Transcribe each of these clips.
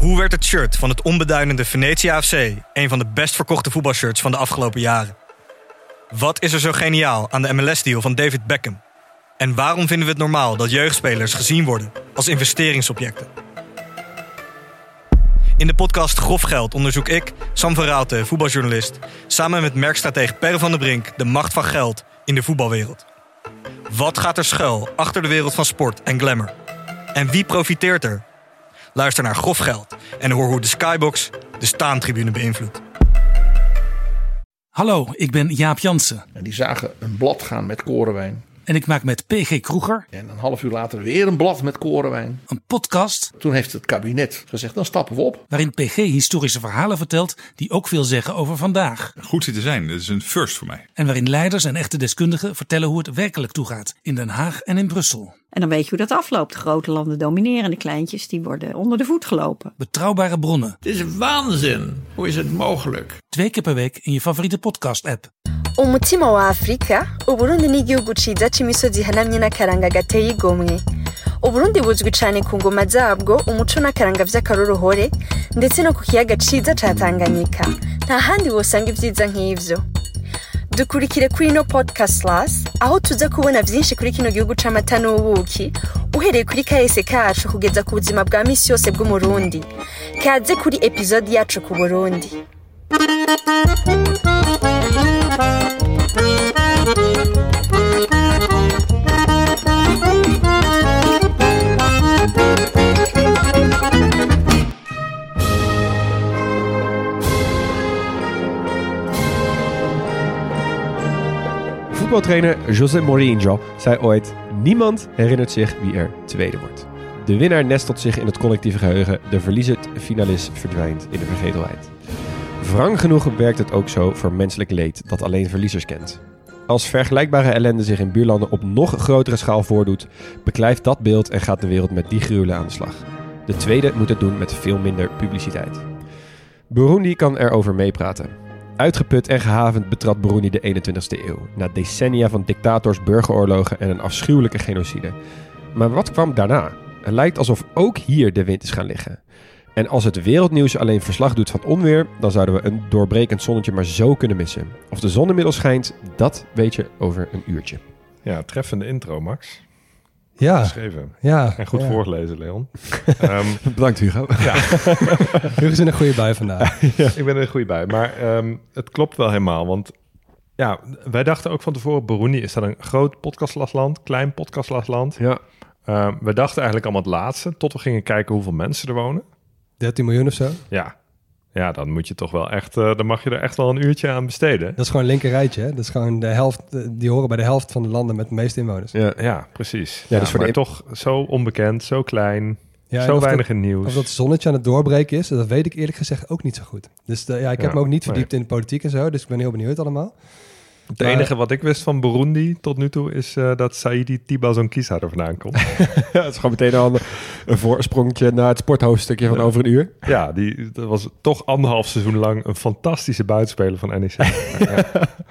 Hoe werd het shirt van het onbeduidende Venetia FC een van de best verkochte voetbalshirts van de afgelopen jaren? Wat is er zo geniaal aan de MLS-deal van David Beckham? En waarom vinden we het normaal dat jeugdspelers gezien worden als investeringsobjecten? In de podcast Grof Geld onderzoek ik, Sam van Raalte, voetbaljournalist, samen met merkstratege Per van der Brink de macht van geld in de voetbalwereld. Wat gaat er schuil achter de wereld van sport en glamour? En wie profiteert er? Luister naar Grof Geld en hoor hoe de Skybox de staantribune beïnvloedt. Hallo, ik ben Jaap Jansen. En die zagen een blad gaan met korenwijn. En ik maak met PG Kroeger. En een half uur later weer een blad met korenwijn. Een podcast. Toen heeft het kabinet gezegd, dan stappen we op. Waarin PG historische verhalen vertelt die ook veel zeggen over vandaag. Goed zit te zijn, dit is een first voor mij. En waarin leiders en echte deskundigen vertellen hoe het werkelijk toegaat. In Den Haag en in Brussel. En dan weet je hoe dat afloopt. De grote landen domineren, de kleintjes die worden onder de voet gelopen. Betrouwbare bronnen. Dit is waanzin. Hoe is het mogelijk? 2 keer per week in je favoriete podcast-app. Umutima wa Afrika, Uburundi ni igihugu ciza c'imisozi ihanamye n'akaranga gateye igomwe. Uburundi buzwi cane ku ngoma zabwo, umuco n'akaranga vy'akaroruhore, ndetse no ku kiyaga ciza ca Tanganyika. Nta handi wosanga ivyiza nk'ivyo. Dukurikire kuri no podcast Plus, aho tuza kubona vyinshi kuri kino gihugu c'amata n'ubuki, uhereye kuri kahise kacu kugeza ku buzima bwa misi yose bw'Umurundi. Kaze kuri episode yacu ku Burundi. Voetbaltrainer José Mourinho zei ooit: niemand herinnert zich wie er tweede wordt. De winnaar nestelt zich in het collectieve geheugen, de verliezer-finalist verdwijnt in de vergetelheid. Wrang genoeg werkt het ook zo voor menselijk leed dat alleen verliezers kent. Als vergelijkbare ellende zich in buurlanden op nog grotere schaal voordoet, beklijft dat beeld en gaat de wereld met die gruwelen aan de slag. De tweede moet het doen met veel minder publiciteit. Burundi kan erover meepraten. Uitgeput en gehavend betrad Burundi de 21ste eeuw, na decennia van dictators, burgeroorlogen en een afschuwelijke genocide. Maar wat kwam daarna? Het lijkt alsof ook hier de wind is gaan liggen. En als het wereldnieuws alleen verslag doet van onweer, dan zouden we een doorbrekend zonnetje maar zo kunnen missen. Of de zon inmiddels schijnt, dat weet je over een uurtje. Ja, treffende intro, Max. Ja. Geschreven. Ja. En goed voorgelezen, Leon. Bedankt, Hugo. Ja. Hugo is in een goede bui vandaag. Ja. Ik ben er een goede bui. Maar het klopt wel helemaal. Want ja, wij dachten ook van tevoren, Burundi is dat een groot podcastlastland, klein podcastlastland. Ja. We dachten eigenlijk allemaal het laatste, tot we gingen kijken hoeveel mensen er wonen. 13 miljoen of zo? Ja, dan moet je toch wel echt, dan mag je er echt wel een uurtje aan besteden. Dat is gewoon een linker rijtje, hè? Dat is gewoon de helft, die horen bij de helft van de landen met de meeste inwoners. Ja, precies. Ja, dus voor maar toch zo onbekend, zo klein, ja, zo weinig in nieuws. Of dat zonnetje aan het doorbreken is, dat weet ik eerlijk gezegd ook niet zo goed. Dus ik heb me ook niet verdiept in de politiek en zo, dus ik ben heel benieuwd allemaal. Het enige wat ik wist van Burundi tot nu toe is dat Saidi Tibazonkisa er vandaan komt. Ja, het is gewoon meteen al een voorsprongetje naar het sporthoofdstukje van over een uur. Ja, dat was toch 1,5 seizoen lang een fantastische buitenspeler van NEC. Ja.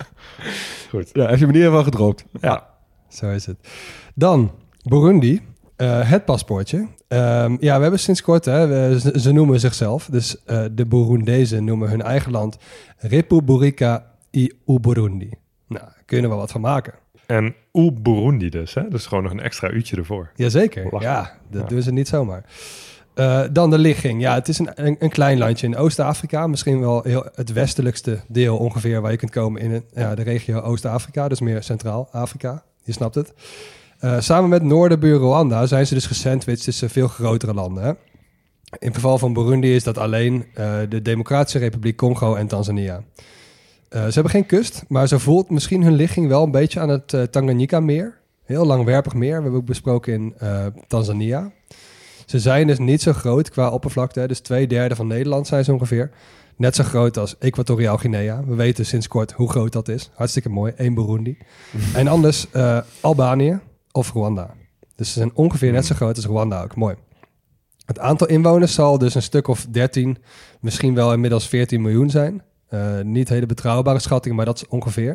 Goed. Ja, heb je me in ieder geval gedropt. Ja. Zo is het. Dan, Burundi, het paspoortje. We hebben sinds kort, ze noemen zichzelf, dus de Burundezen noemen hun eigen land Repubulika i Uburundi. Nou, kun je er wel wat van maken. En Uburundi dus, hè? Dus gewoon nog een extra uurtje ervoor. Jazeker, dat doen ze niet zomaar. Dan de ligging. Ja, het is een klein landje in Oost-Afrika. Misschien wel het westelijkste deel ongeveer waar je kunt komen in de regio Oost-Afrika. Dus meer Centraal-Afrika. Je snapt het. Samen met noorderbuur Rwanda zijn ze dus gesandwiched tussen veel grotere landen. Hè? In het geval van Burundi is dat alleen de Democratische Republiek Congo en Tanzania. Ze hebben geen kust, maar ze voelt misschien hun ligging wel een beetje aan het Tanganyika-meer. Heel langwerpig meer, we hebben ook besproken in Tanzania. Ze zijn dus niet zo groot qua oppervlakte, hè? Dus 2/3 van Nederland zijn ze ongeveer. Net zo groot als Equatoriaal Guinea. We weten sinds kort hoe groot dat is. Hartstikke mooi, 1 Burundi. En anders Albanië of Rwanda. Dus ze zijn ongeveer net zo groot als Rwanda ook, mooi. Het aantal inwoners zal dus een stuk of 13, misschien wel inmiddels 14 miljoen zijn. Niet hele betrouwbare schatting, maar dat is ongeveer.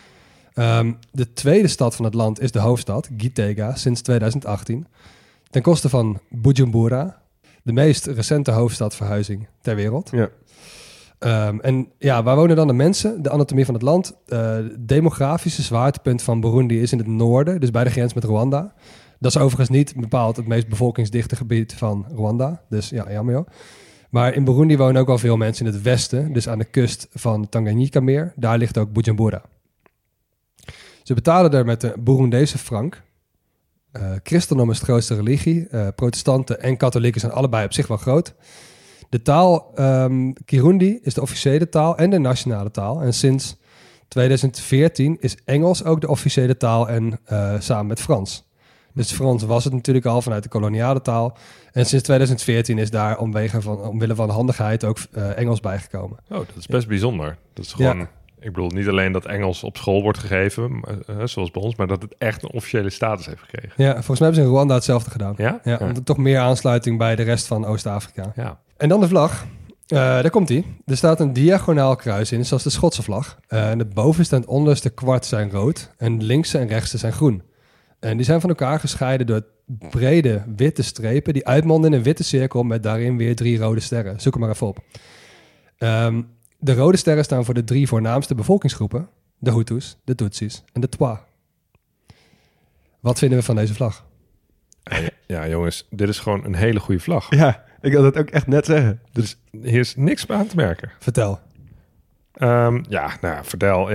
De tweede stad van het land is de hoofdstad, Gitega, sinds 2018. Ten koste van Bujumbura. De meest recente hoofdstadverhuizing ter wereld. Ja. Waar wonen dan de mensen? De anatomie van het land. Het demografische zwaartepunt van Burundi is in het noorden, dus bij de grens met Rwanda. Dat is overigens niet bepaald het meest bevolkingsdichte gebied van Rwanda. Dus ja, jammer joh. Maar in Burundi wonen ook al veel mensen in het westen, dus aan de kust van Tanganyika-meer. Daar ligt ook Bujumbura. Ze betalen er met de Burundese frank. Christendom is de grootste religie. Protestanten en katholieken zijn allebei op zich wel groot. De taal Kirundi is de officiële taal en de nationale taal. En sinds 2014 is Engels ook de officiële taal en samen met Frans. Dus Frans was het natuurlijk al vanuit de koloniale taal. En sinds 2014 is daar omwille van handigheid ook Engels bijgekomen. Oh, dat is best bijzonder. Dat is gewoon... Ja. Ik bedoel, niet alleen dat Engels op school wordt gegeven, zoals bij ons, maar dat het echt een officiële status heeft gekregen. Ja, volgens mij hebben ze in Rwanda hetzelfde gedaan. Ja? Ja, want toch meer aansluiting bij de rest van Oost-Afrika. Ja. En dan de vlag. Daar komt hij. Er staat een diagonaal kruis in, zoals de Schotse vlag. En het bovenste en het onderste kwart zijn rood en de linkse en rechtste zijn groen. En die zijn van elkaar gescheiden door brede witte strepen die uitmonden in een witte cirkel met daarin weer 3 rode sterren. Zoek hem maar even op. De rode sterren staan voor de 3 voornaamste bevolkingsgroepen. De Hutus, de Tutsis en de Twa. Wat vinden we van deze vlag? Ja, jongens, dit is gewoon een hele goede vlag. Ja, ik wil dat ook echt net zeggen. Dus hier is niks aan te merken. Vertel. Vertel.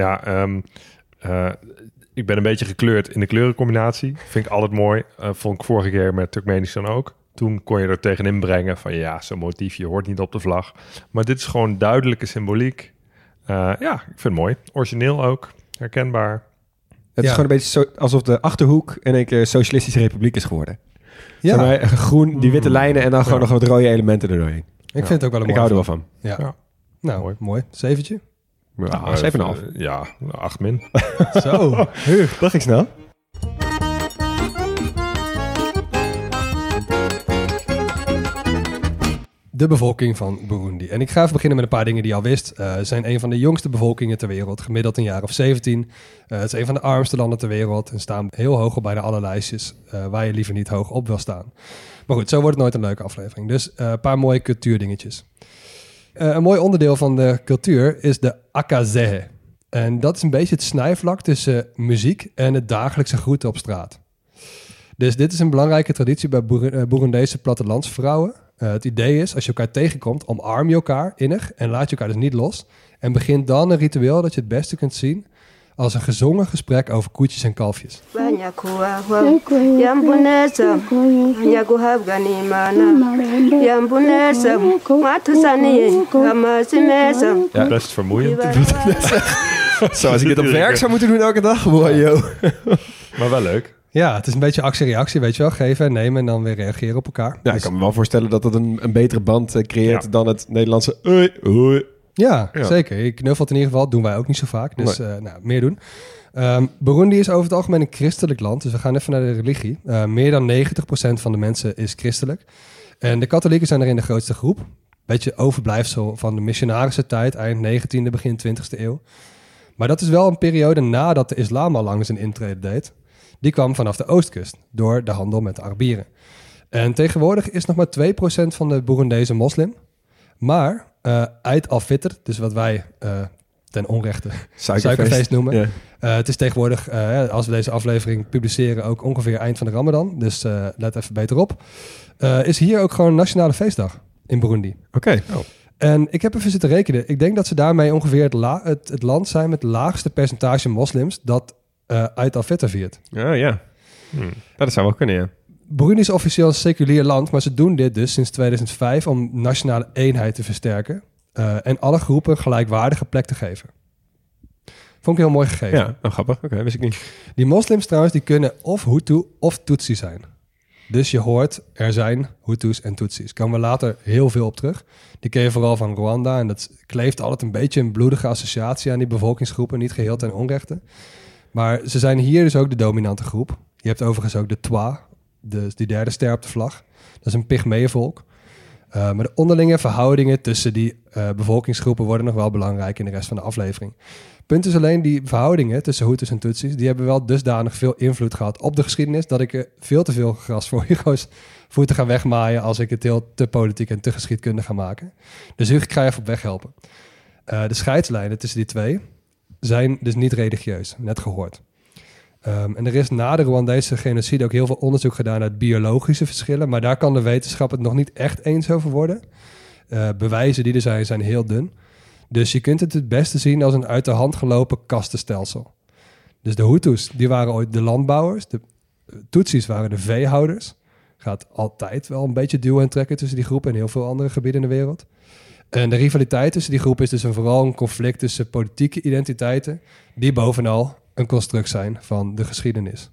Ik ben een beetje gekleurd in de kleurencombinatie. Vind ik altijd mooi. Vond ik vorige keer met Turkmenistan ook. Toen kon je er tegenin brengen van zo'n motiefje hoort niet op de vlag. Maar dit is gewoon duidelijke symboliek. Ik vind het mooi. Origineel ook. Herkenbaar. Het is gewoon een beetje alsof de Achterhoek in één keer Socialistische Republiek is geworden. Ja. Zeg maar, groen, die witte lijnen en dan gewoon nog wat rode elementen erdoorheen. Ik vind het ook wel een mooi. Ik hou er wel van. Ja. Nou, mooi. 7'tje? Ja, 7,5. 8 min. Zo. Dat ging snel. De bevolking van Burundi. En ik ga even beginnen met een paar dingen die je al wist. Ze zijn een van de jongste bevolkingen ter wereld, gemiddeld een jaar of 17. Het is een van de armste landen ter wereld en staan heel hoog op bijna alle lijstjes waar je liever niet hoog op wil staan. Maar goed, zo wordt het nooit een leuke aflevering. Dus een paar mooie cultuurdingetjes. Een mooi onderdeel van de cultuur is de akazehe. En dat is een beetje het snijvlak tussen muziek en het dagelijkse groeten op straat. Dus dit is een belangrijke traditie bij Burundese plattelandsvrouwen. Het idee is, als je elkaar tegenkomt, omarm je elkaar innig en laat je elkaar dus niet los. En begin dan een ritueel dat je het beste kunt zien als een gezongen gesprek over koetjes en kalfjes. Ja, best vermoeiend. Zo, als ik dit op werk zou moeten doen elke dag. Wow, yo. Maar wel leuk. Ja, het is een beetje actie-reactie, weet je wel. Geven en nemen en dan weer reageren op elkaar. Ja, ik kan me wel voorstellen dat dat een betere band creëert dan het Nederlandse hoi, hoi. Ja, zeker. Je knuffelt in ieder geval. Dat doen wij ook niet zo vaak. Dus meer doen. Burundi is over het algemeen een christelijk land. Dus we gaan even naar de religie. Meer dan 90% van de mensen is christelijk. En de katholieken zijn erin de grootste groep. Beetje overblijfsel van de missionarische tijd. Eind 19e, begin 20e eeuw. Maar dat is wel een periode nadat de islam al lang zijn intrede deed. Die kwam vanaf de oostkust door de handel met de Arabieren. En tegenwoordig is nog maar 2% van de Burundese moslim. Maar Eid al-Fitr, dus wat wij ten onrechte suikerfeest noemen. Yeah. Het is tegenwoordig, als we deze aflevering publiceren, ook ongeveer eind van de Ramadan. Dus let even beter op. Is hier ook gewoon een nationale feestdag in Burundi. Oké. Oh. En ik heb even zitten rekenen. Ik denk dat ze daarmee ongeveer het land zijn met het laagste percentage moslims dat Eid al-Fitr viert. Ja. Dat zou wel kunnen, ja. Burundi is officieel een seculier land, maar ze doen dit dus sinds 2005 om nationale eenheid te versterken en alle groepen een gelijkwaardige plek te geven. Vond ik heel mooi gegeven. Ja, grappig. Oké, wist ik niet. Die moslims trouwens, die kunnen of Hutu of Tutsi zijn. Dus je hoort, er zijn Hutus en Tutsis. Komen we later heel veel op terug. Die ken je vooral van Rwanda en dat kleeft altijd een beetje een bloedige associatie aan die bevolkingsgroepen, niet geheel ten onrechte. Maar ze zijn hier dus ook de dominante groep. Je hebt overigens ook de Twa, die derde ster op de vlag. Dat is een Pygmeeënvolk. Maar de onderlinge verhoudingen tussen die bevolkingsgroepen worden nog wel belangrijk in de rest van de aflevering. Punt is alleen, die verhoudingen tussen Hutus en Tutsis, die hebben wel dusdanig veel invloed gehad op de geschiedenis, dat ik er veel te veel gras voor Hugo's voeten ga wegmaaien als ik het heel te politiek en te geschiedkundig ga maken. Dus Hugo, ik ga je even op weg helpen. De scheidslijnen tussen die twee zijn dus niet religieus, net gehoord. En er is na de Rwandese genocide ook heel veel onderzoek gedaan naar biologische verschillen, maar daar kan de wetenschap het nog niet echt eens over worden. Bewijzen die er zijn heel dun. Dus je kunt het beste zien als een uit de hand gelopen kastenstelsel. Dus de Hutus, die waren ooit de landbouwers. De Tutsis waren de veehouders. Gaat altijd wel een beetje duwen en trekken tussen die groepen en heel veel andere gebieden in de wereld. En de rivaliteit tussen die groepen is dus vooral een conflict tussen politieke identiteiten, die bovenal een construct zijn van de geschiedenis.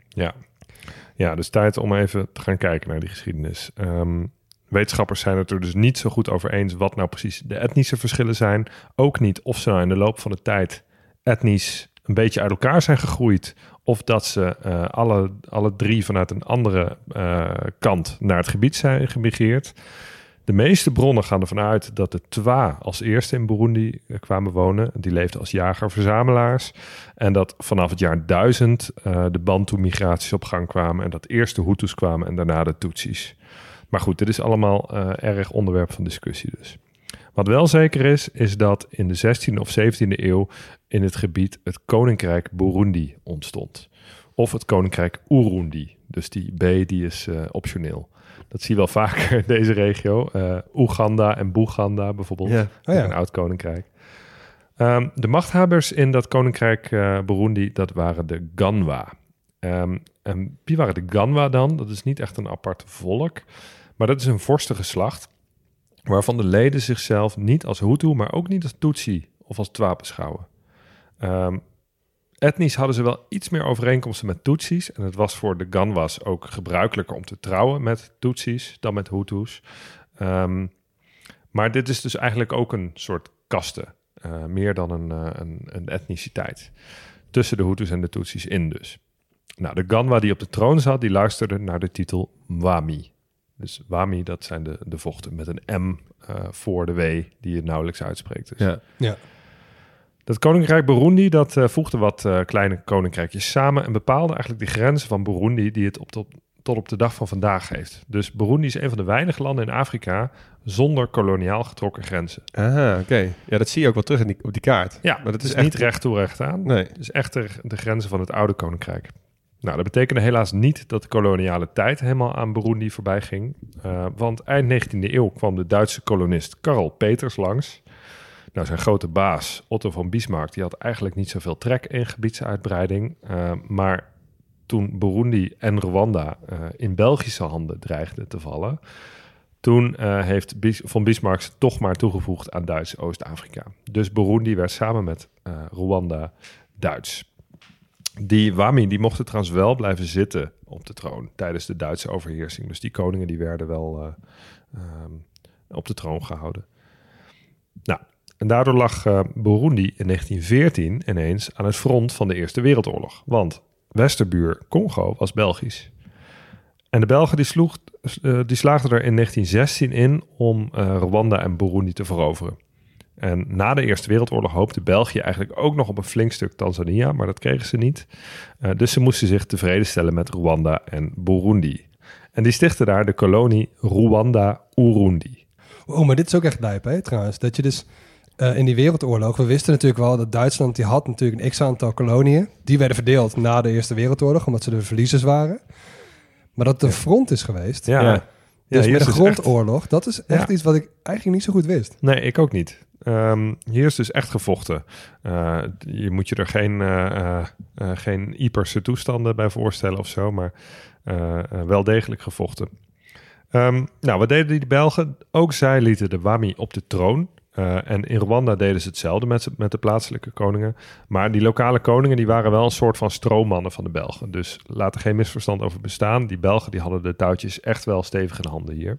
Ja, dus tijd om even te gaan kijken naar die geschiedenis. Wetenschappers zijn het er dus niet zo goed over eens wat nou precies de etnische verschillen zijn. Ook niet of ze nou in de loop van de tijd etnisch een beetje uit elkaar zijn gegroeid, of dat ze alle drie vanuit een andere kant naar het gebied zijn gemigreerd. De meeste bronnen gaan ervan uit dat de Twa als eerste in Burundi kwamen wonen. Die leefden als jager-verzamelaars. En dat vanaf het jaar 1000 de Bantu-migraties op gang kwamen. En dat eerst de Hutus kwamen en daarna de Tutsis. Maar goed, dit is allemaal erg onderwerp van discussie dus. Wat wel zeker is dat in de 16e of 17e eeuw in het gebied het Koninkrijk Burundi ontstond. Of het Koninkrijk Urundi. Dus die B die is optioneel. Dat zie je wel vaker in deze regio. Oeganda en Boeganda bijvoorbeeld. Ja. Een oud koninkrijk. De machthebbers in dat koninkrijk Burundi, dat waren de Ganwa. En wie waren de Ganwa dan? Dat is niet echt een apart volk. Maar dat is een vorstengeslacht waarvan de leden zichzelf niet als Hutu, maar ook niet als Tutsi of als Twa beschouwen. Etnisch hadden ze wel iets meer overeenkomsten met Tutsis. En het was voor de Ganwa's ook gebruikelijker om te trouwen met Tutsis dan met Hutus. Maar dit is dus eigenlijk ook een soort kaste. Meer dan een etniciteit. Tussen de Hutus en de Tutsis in dus. Nou, de Ganwa die op de troon zat, die luisterde naar de titel Wami. Dus Wami, dat zijn de vochten met een M voor de W die je nauwelijks uitspreekt. Dus. Ja. Dat koninkrijk Burundi, dat voegde wat kleine koninkrijkjes samen en bepaalde eigenlijk de grenzen van Burundi die het tot op de dag van vandaag heeft. Dus Burundi is een van de weinige landen in Afrika zonder koloniaal getrokken grenzen. Ah, oké. Ja, dat zie je ook wel terug op die kaart. Ja, maar dat is echt niet recht toe recht aan. Nee. Het is echt de grenzen van het oude koninkrijk. Nou, dat betekende helaas niet dat de koloniale tijd helemaal aan Burundi voorbij ging. Want eind 19e eeuw kwam de Duitse kolonist Karl Peters langs. Nou, zijn grote baas, Otto von Bismarck, die had eigenlijk niet zoveel trek in gebiedsuitbreiding. Maar toen Burundi en Rwanda in Belgische handen dreigden te vallen, toen heeft von Bismarck ze toch maar toegevoegd aan Duits Oost-Afrika. Dus Burundi werd samen met Rwanda Duits. Die Wami, die mochten trouwens wel blijven zitten op de troon tijdens de Duitse overheersing. Dus die koningen die werden wel op de troon gehouden. Nou, en daardoor lag Burundi in 1914 ineens aan het front van de Eerste Wereldoorlog. Want westerbuur Congo was Belgisch. En de Belgen die slaagden er in 1916 in om Rwanda en Burundi te veroveren. En na de Eerste Wereldoorlog hoopte België eigenlijk ook nog op een flink stuk Tanzania, maar dat kregen ze niet. Dus ze moesten zich tevreden stellen met Rwanda en Burundi. En die stichtten daar de kolonie Rwanda-Urundi. Oh, maar dit is ook echt lijp, hè, trouwens. Dat je dus in die wereldoorlog, we wisten natuurlijk wel dat Duitsland, die had natuurlijk een x-aantal koloniën. Die werden verdeeld na de Eerste Wereldoorlog, omdat ze de verliezers waren. Maar dat het een front is geweest. Ja. Dus met een grondoorlog, dat is echt iets wat ik eigenlijk niet zo goed wist. Nee, ik ook niet. Hier is dus echt gevochten. Je moet je er geen Yperse toestanden bij voorstellen of zo, maar wel degelijk gevochten. Nou, wat deden die Belgen? Ook zij lieten de Wami op de troon. En in Rwanda deden ze hetzelfde met de plaatselijke koningen. Maar die lokale koningen die waren wel een soort van stroommannen van de Belgen. Dus laat er geen misverstand over bestaan. Die Belgen die hadden de touwtjes echt wel stevig in handen hier.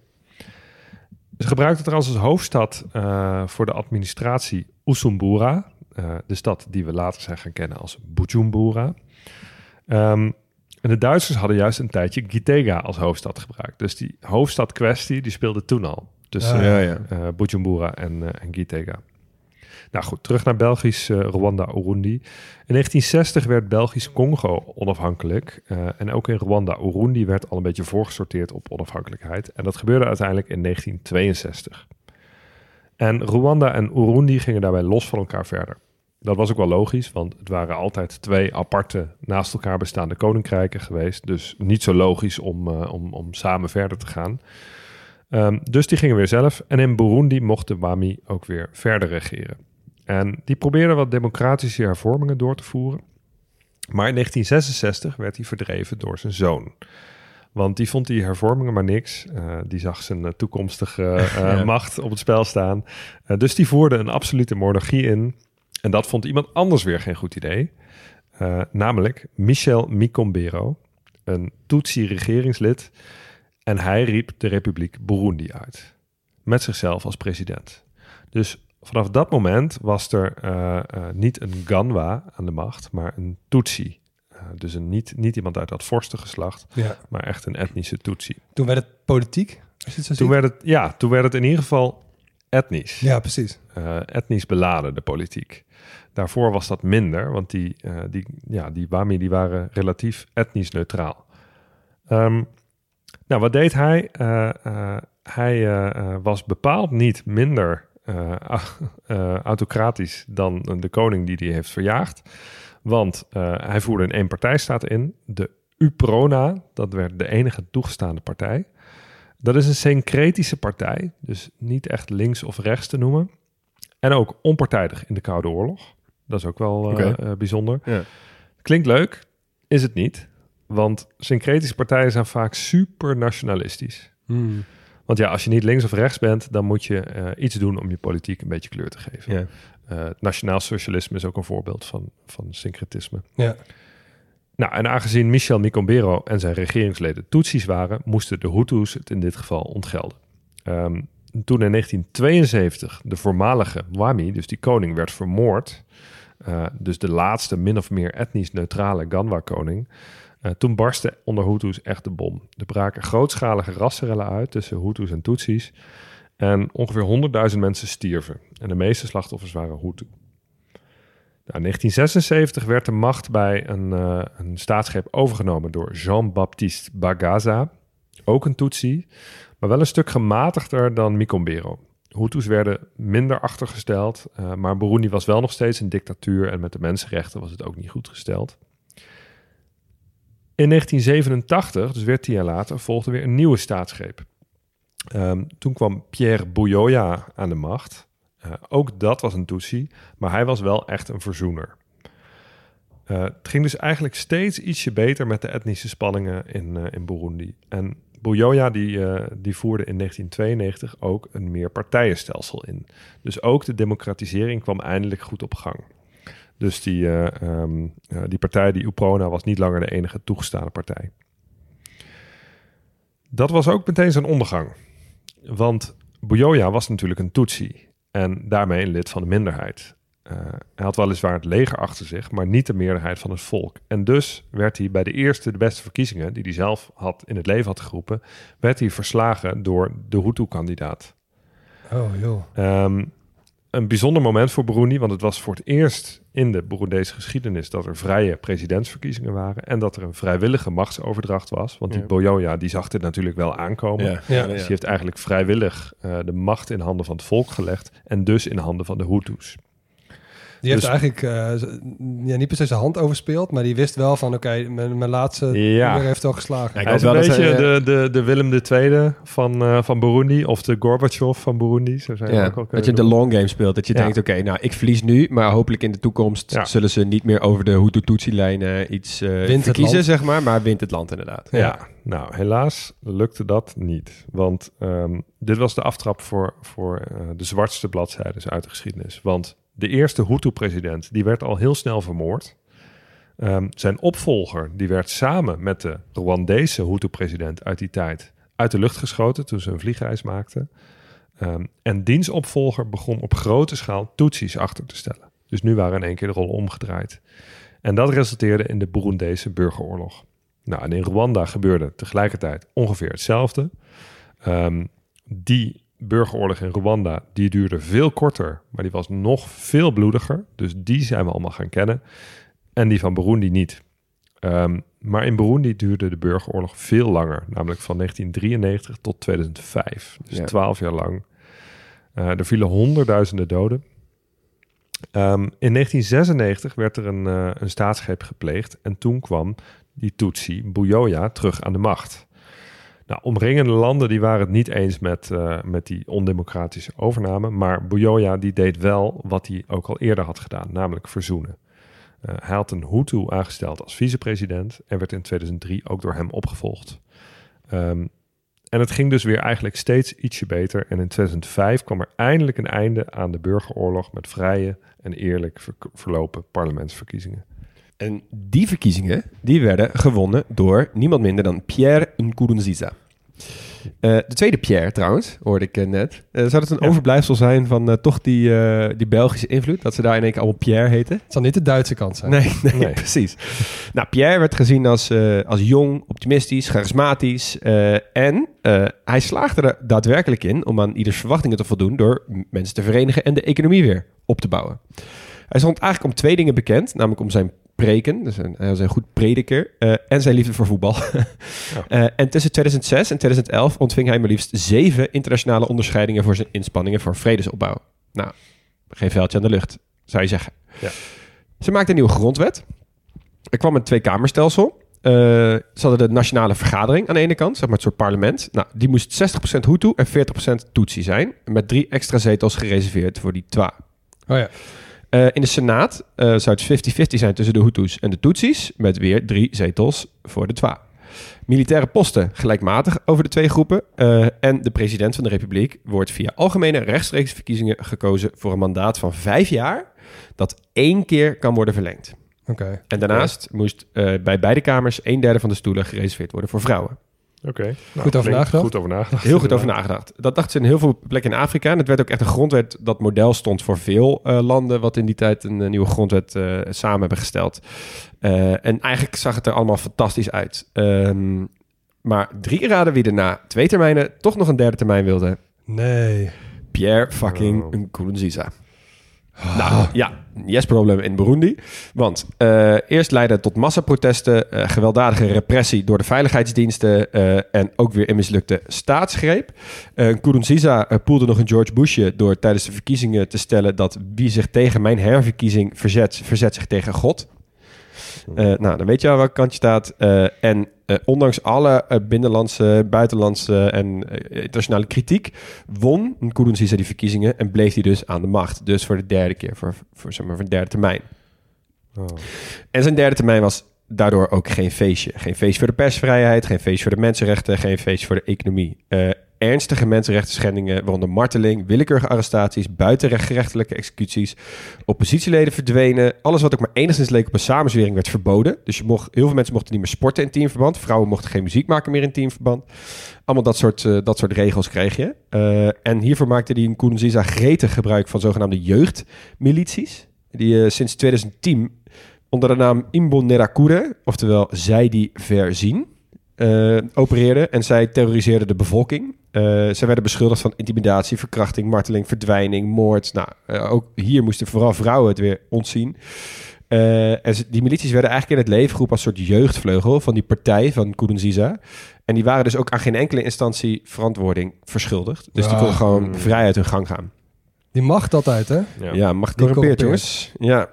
Ze gebruikten trouwens als hoofdstad voor de administratie Usumbura. De stad die we later zijn gaan kennen als Bujumbura. En de Duitsers hadden juist een tijdje Gitega als hoofdstad gebruikt. Dus die hoofdstadkwestie die speelde toen al. Tussen Bujumbura en Gitega. Nou goed, terug naar Belgisch Rwanda-Urundi. In 1960 werd Belgisch Congo onafhankelijk. En ook in Rwanda-Urundi werd al een beetje voorgesorteerd op onafhankelijkheid. En dat gebeurde uiteindelijk in 1962. En Rwanda en Urundi gingen daarbij los van elkaar verder. Dat was ook wel logisch, want het waren altijd 2 aparte naast elkaar bestaande koninkrijken geweest. Dus niet zo logisch om samen verder te gaan. Dus die gingen weer zelf. En in Burundi mocht de Wami ook weer verder regeren. En die probeerde wat democratische hervormingen door te voeren. Maar in 1966 werd hij verdreven door zijn zoon. Want die vond die hervormingen maar niks. Die zag zijn toekomstige macht op het spel staan. Dus die voerde een absolute monarchie in. En dat vond iemand anders weer geen goed idee. Namelijk Michel Mikombero, een Tutsi-regeringslid. En hij riep de Republiek Burundi uit. Met zichzelf als president. Dus vanaf dat moment was er niet een Ganwa aan de macht, maar een Tutsi. Dus niet iemand uit dat vorstengeslacht, maar echt een etnische Tutsi. Toen werd het politiek? Als je het zo ziet? Toen werd het in ieder geval etnisch. Ja, precies. Etnisch beladen, de politiek. Daarvoor was dat minder, want die Wami die waren relatief etnisch neutraal. Nou, wat deed hij? Hij was bepaald niet minder autocratisch dan de koning die hij heeft verjaagd. Want hij voerde een eenpartijstaat in. De UPRONA, dat werd de enige toegestaande partij. Dat is een syncretische partij, dus niet echt links of rechts te noemen. En ook onpartijdig in de Koude Oorlog. Dat is ook wel bijzonder. Ja. Klinkt leuk, is het niet. Want syncretische partijen zijn vaak super nationalistisch. Want ja, als je niet links of rechts bent, dan moet je iets doen om je politiek een beetje kleur te geven. Ja. Het nationaal socialisme is ook een voorbeeld van syncretisme. Ja. Nou, en aangezien Michel Mikombero en zijn regeringsleden Tutsis waren, moesten de Hutus het in dit geval ontgelden. Toen in 1972 de voormalige Wami, dus die koning, werd vermoord, dus de laatste min of meer etnisch neutrale Ganwa-koning, toen barstte onder Hutus echt de bom. Er braken grootschalige rassenrellen uit tussen Hutus en Tutsis. En ongeveer 100.000 mensen stierven. En de meeste slachtoffers waren Hutu. Nou, in 1976 werd de macht bij een staatsgreep overgenomen door Jean-Baptiste Bagaza. Ook een Tutsi, maar wel een stuk gematigder dan Mikombero. Hutus werden minder achtergesteld, maar Burundi was wel nog steeds een dictatuur en met de mensenrechten was het ook niet goed gesteld. In 1987, dus weer 10 jaar later, volgde weer een nieuwe staatsgreep. Toen kwam Pierre Buyoya aan de macht. Ook dat was een Tutsi, maar hij was wel echt een verzoener. Het ging dus eigenlijk steeds ietsje beter met de etnische spanningen in Burundi. En Buyoya die voerde in 1992 ook een meerpartijenstelsel in. Dus ook de democratisering kwam eindelijk goed op gang. Dus die partij, die UPRONA, was niet langer de enige toegestane partij. Dat was ook meteen zijn ondergang. Want Buyoya was natuurlijk een Tutsi en daarmee een lid van de minderheid. Hij had weliswaar het leger achter zich, maar niet de meerderheid van het volk. En dus werd hij bij de beste verkiezingen, die hij zelf in het leven had geroepen, werd hij verslagen door de Hutu-kandidaat. Oh, joh. Een bijzonder moment voor Burundi, want het was voor het eerst in de Burundese geschiedenis dat er vrije presidentsverkiezingen waren en dat er een vrijwillige machtsoverdracht was. Want die Buyoya, die zag dit natuurlijk wel aankomen. Dus die heeft eigenlijk vrijwillig de macht in handen van het volk gelegd en dus in handen van de Hutus. Die heeft eigenlijk niet per se zijn hand overspeeld, maar die wist wel van oké, mijn laatste heeft al geslagen. Hij is een beetje de Willem II van Burundi of de Gorbachev van Burundi. Zo zijn ook dat je de long game speelt, dat je denkt oké, nou ik verlies nu, maar hopelijk in de toekomst zullen ze niet meer over de Hutu-Tutsi-lijn iets verkiezen, zeg maar wint het land inderdaad. Ja, nou helaas lukte dat niet, want dit was de aftrap voor de zwartste bladzijden uit de geschiedenis, want de eerste Hutu-president, die werd al heel snel vermoord. Zijn opvolger, die werd samen met de Rwandese Hutu-president uit die tijd uit de lucht geschoten toen ze een vliegreis maakten. En diens opvolger begon op grote schaal Tutsis achter te stellen. Dus nu waren in één keer de rollen omgedraaid. En dat resulteerde in de Burundese burgeroorlog. Nou, en in Rwanda gebeurde tegelijkertijd ongeveer hetzelfde. Die burgeroorlog in Rwanda, die duurde veel korter, maar die was nog veel bloediger. Dus die zijn we allemaal gaan kennen. En die van Burundi niet. Maar in Burundi duurde de burgeroorlog veel langer. Namelijk van 1993 tot 2005. Dus 12 jaar lang. Er vielen honderdduizenden doden. In 1996 werd er een staatsgreep gepleegd. En toen kwam die Tutsi, Buyoya, terug aan de macht. Nou, omringende landen die waren het niet eens met die ondemocratische overname. Maar Buyoya die deed wel wat hij ook al eerder had gedaan. Namelijk verzoenen. Hij had een Hutu aangesteld als vicepresident en werd in 2003 ook door hem opgevolgd. En het ging dus weer eigenlijk steeds ietsje beter. En in 2005 kwam er eindelijk een einde aan de burgeroorlog met vrije en eerlijk verlopen parlementsverkiezingen. En die verkiezingen die werden gewonnen door niemand minder dan Pierre Nkurunziza. De tweede Pierre trouwens, hoorde ik net. Zou dat een overblijfsel zijn van toch die Belgische invloed? Dat ze daar in één keer allemaal Pierre heten? Het zal niet de Duitse kant zijn. Nee. Precies. Nou, Pierre werd gezien als jong, optimistisch, charismatisch. En hij slaagde er daadwerkelijk in om aan ieders verwachtingen te voldoen door mensen te verenigen en de economie weer op te bouwen. Hij stond eigenlijk om 2 dingen bekend, namelijk om zijn preken, dus hij was een goed prediker, en zijn liefde voor voetbal. En tussen 2006 en 2011 ontving hij maar liefst 7 internationale onderscheidingen voor zijn inspanningen voor vredesopbouw. Nou, geen veldje aan de lucht, zou je zeggen. Ja. Ze maakte een nieuwe grondwet. Er kwam een 2-kamerstelsel. Ze hadden de nationale vergadering aan de ene kant, zeg maar het soort parlement. Nou, die moest 60% Hutu en 40% Tutsi zijn, met 3 extra zetels gereserveerd voor die Twa. Oh ja. In de Senaat zou het 50-50 zijn tussen de Hutus en de Tutsis, met weer 3 zetels voor de Twa. Militaire posten gelijkmatig over de 2 groepen. En de president van de Republiek wordt via algemene rechtstreekse verkiezingen gekozen voor een mandaat van 5 jaar, dat 1 keer kan worden verlengd. Okay. En daarnaast moest bij beide kamers 1/3 van de stoelen gereserveerd worden voor vrouwen. Oké. Nou, goed over nagedacht. Goed over nagedacht. Heel goed over nagedacht. Dat dachten ze in heel veel plekken in Afrika. En het werd ook echt een grondwet dat model stond voor veel landen, wat in die tijd een nieuwe grondwet samen hebben gesteld. En eigenlijk zag het er allemaal fantastisch uit. Maar 3 raden wie er na 2 termijnen toch nog een 3e termijn wilde. Nee. Pierre fucking Nkurunziza. Nou ja, yes problem in Burundi. Want eerst leidde het tot massaprotesten, gewelddadige repressie door de veiligheidsdiensten en ook weer een mislukte staatsgreep. Nkurunziza poelde nog een George Bushje door tijdens de verkiezingen te stellen dat wie zich tegen mijn herverkiezing verzet zich tegen God. Nou, dan weet je al welke kant je staat. En ondanks alle binnenlandse, buitenlandse en internationale kritiek won Nkurunziza die verkiezingen en bleef hij dus aan de macht. Dus voor de 3e keer, voor een 3e termijn. Oh. En zijn 3e termijn was daardoor ook geen feestje. Geen feestje voor de persvrijheid, geen feestje voor de mensenrechten, geen feestje voor de economie. Ernstige mensenrechten schendingen, waaronder marteling, willekeurige arrestaties, buitengerechtelijke executies, oppositieleden verdwenen. Alles wat ook maar enigszins leek op een samenzwering werd verboden. Dus heel veel mensen mochten niet meer sporten in teamverband. Vrouwen mochten geen muziek maken meer in teamverband. Allemaal dat soort regels kreeg je. En hiervoor maakte die Nkurunziza gretig gebruik van zogenaamde jeugdmilities, die sinds 2010 onder de naam Imbonerakure, oftewel zij die verzien, opereerden. En zij terroriseerden de bevolking. Zij werden beschuldigd van intimidatie, verkrachting, marteling, verdwijning, moord. Nou, ook hier moesten vooral vrouwen het weer ontzien. En die milities werden eigenlijk in het leven geroepen als een soort jeugdvleugel van die partij van Nkurunziza. En die waren dus ook aan geen enkele instantie verantwoording verschuldigd. Dus die konden gewoon vrij uit hun gang gaan. Die macht altijd, hè? Ja, macht corrumpeert, jongens. Ja,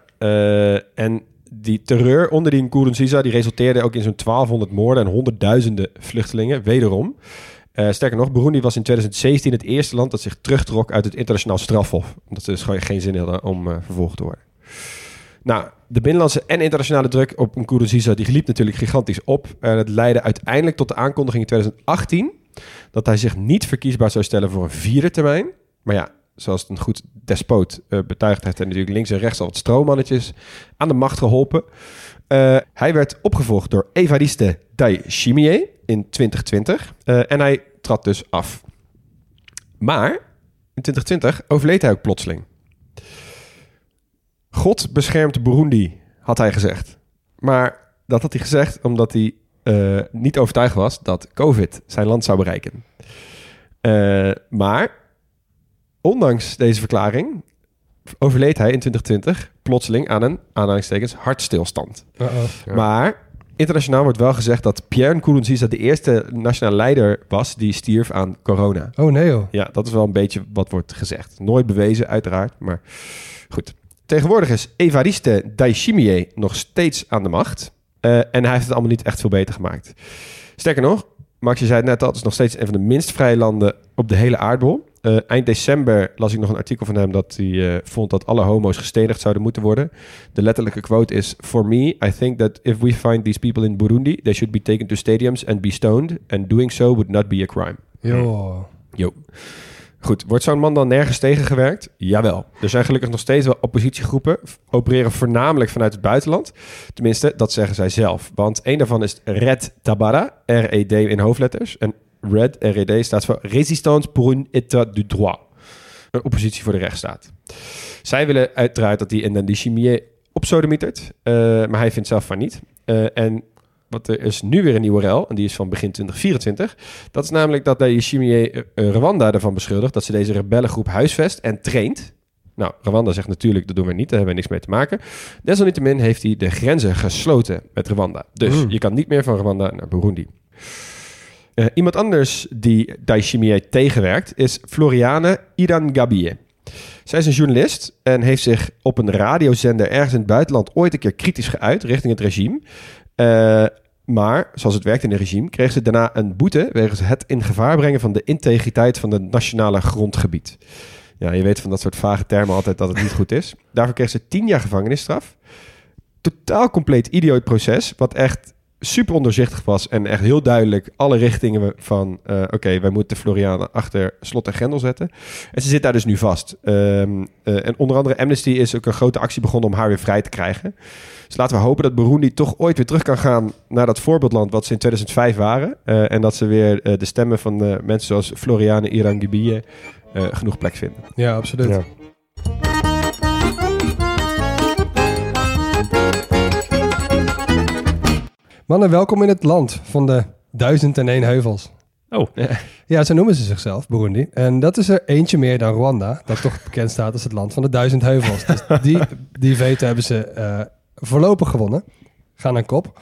en die terreur onder die Nkurunziza die resulteerde ook in zo'n 1200 moorden en honderdduizenden vluchtelingen, wederom. Sterker nog, Burundi was in 2017 het eerste land dat zich terugtrok uit het internationaal strafhof. Omdat ze dus gewoon geen zin hadden om vervolgd te worden. Nou, de binnenlandse en internationale druk op Nkurunziza die liep natuurlijk gigantisch op. En het leidde uiteindelijk tot de aankondiging in 2018 dat hij zich niet verkiesbaar zou stellen voor een 4e termijn. Maar ja, zoals het een goed despoot betuigd heeft, en natuurlijk links en rechts al wat stroomannetjes aan de macht geholpen. Hij werd opgevolgd door Evariste Ndayishimiye in 2020 en hij trad dus af. Maar in 2020 overleed hij ook plotseling. God beschermt Burundi, had hij gezegd. Maar dat had hij gezegd omdat hij niet overtuigd was dat COVID zijn land zou bereiken. Maar Ondanks deze verklaring overleed hij in 2020 plotseling aan een, aanhalingstekens, hartstilstand. Uh-oh. Maar internationaal wordt wel gezegd dat Pierre Nkurunziza de eerste nationale leider was die stierf aan corona. Oh nee joh. Ja, dat is wel een beetje wat wordt gezegd. Nooit bewezen uiteraard, maar goed. Tegenwoordig is Evariste Ndayishimiye nog steeds aan de macht. En hij heeft het allemaal niet echt veel beter gemaakt. Sterker nog, Max, je zei het net al, het is nog steeds een van de minst vrije landen op de hele aardbol. Eind december las ik nog een artikel van hem dat hij vond dat alle homo's gestenigd zouden moeten worden. De letterlijke quote is: "For me, I think that if we find these people in Burundi, they should be taken to stadiums and be stoned. And doing so would not be a crime." Jo. Goed, wordt zo'n man dan nergens tegengewerkt? Jawel. Er zijn gelukkig nog steeds wel oppositiegroepen, opereren voornamelijk vanuit het buitenland. Tenminste, dat zeggen zij zelf. Want een daarvan is Red Tabara, R-E-D in hoofdletters. En Red, R-E-D, staat voor Résistance pour un état du droit. Een oppositie voor de rechtsstaat. Zij willen uiteraard dat die Ndayishimiye opsodemietert, maar hij vindt zelf van niet. En wat er is nu weer een nieuwe rel, en die is van begin 2024. Dat is namelijk dat Ndayishimiye Rwanda ervan beschuldigt dat ze deze rebellengroep huisvest en traint. Nou, Rwanda zegt natuurlijk, dat doen we niet, daar hebben we niks mee te maken. Desalniettemin heeft hij de grenzen gesloten met Rwanda. Dus je kan niet meer van Rwanda naar Burundi. Iemand anders die Ndayishimiye tegenwerkt is Floriane Irangabie. Zij is een journalist en heeft zich op een radiozender ergens in het buitenland ooit een keer kritisch geuit richting het regime. Maar, zoals het werkt in het regime, kreeg ze daarna een boete wegens het in gevaar brengen van de integriteit van het nationale grondgebied. Ja, je weet van dat soort vage termen altijd dat het niet goed is. Daarvoor kreeg ze 10 jaar gevangenisstraf. Totaal compleet idioot proces, wat echt super onderzichtig was en echt heel duidelijk alle richtingen van oké, wij moeten Floriane achter slot en grendel zetten. En ze zit daar dus nu vast. En onder andere Amnesty is ook een grote actie begonnen om haar weer vrij te krijgen. Dus laten we hopen dat Burundi toch ooit weer terug kan gaan naar dat voorbeeldland wat ze in 2005 waren. En dat ze weer de stemmen van mensen zoals Floriane Irangabie genoeg plek vinden. Ja, absoluut. Ja. Mannen, welkom in het land van de 1001 heuvels. Oh. Ja, zo noemen ze zichzelf, Burundi. En dat is er eentje meer dan Rwanda, dat toch bekend staat als het land van de 1000 heuvels. Dus die veto hebben ze voorlopig gewonnen. Gaan aan kop.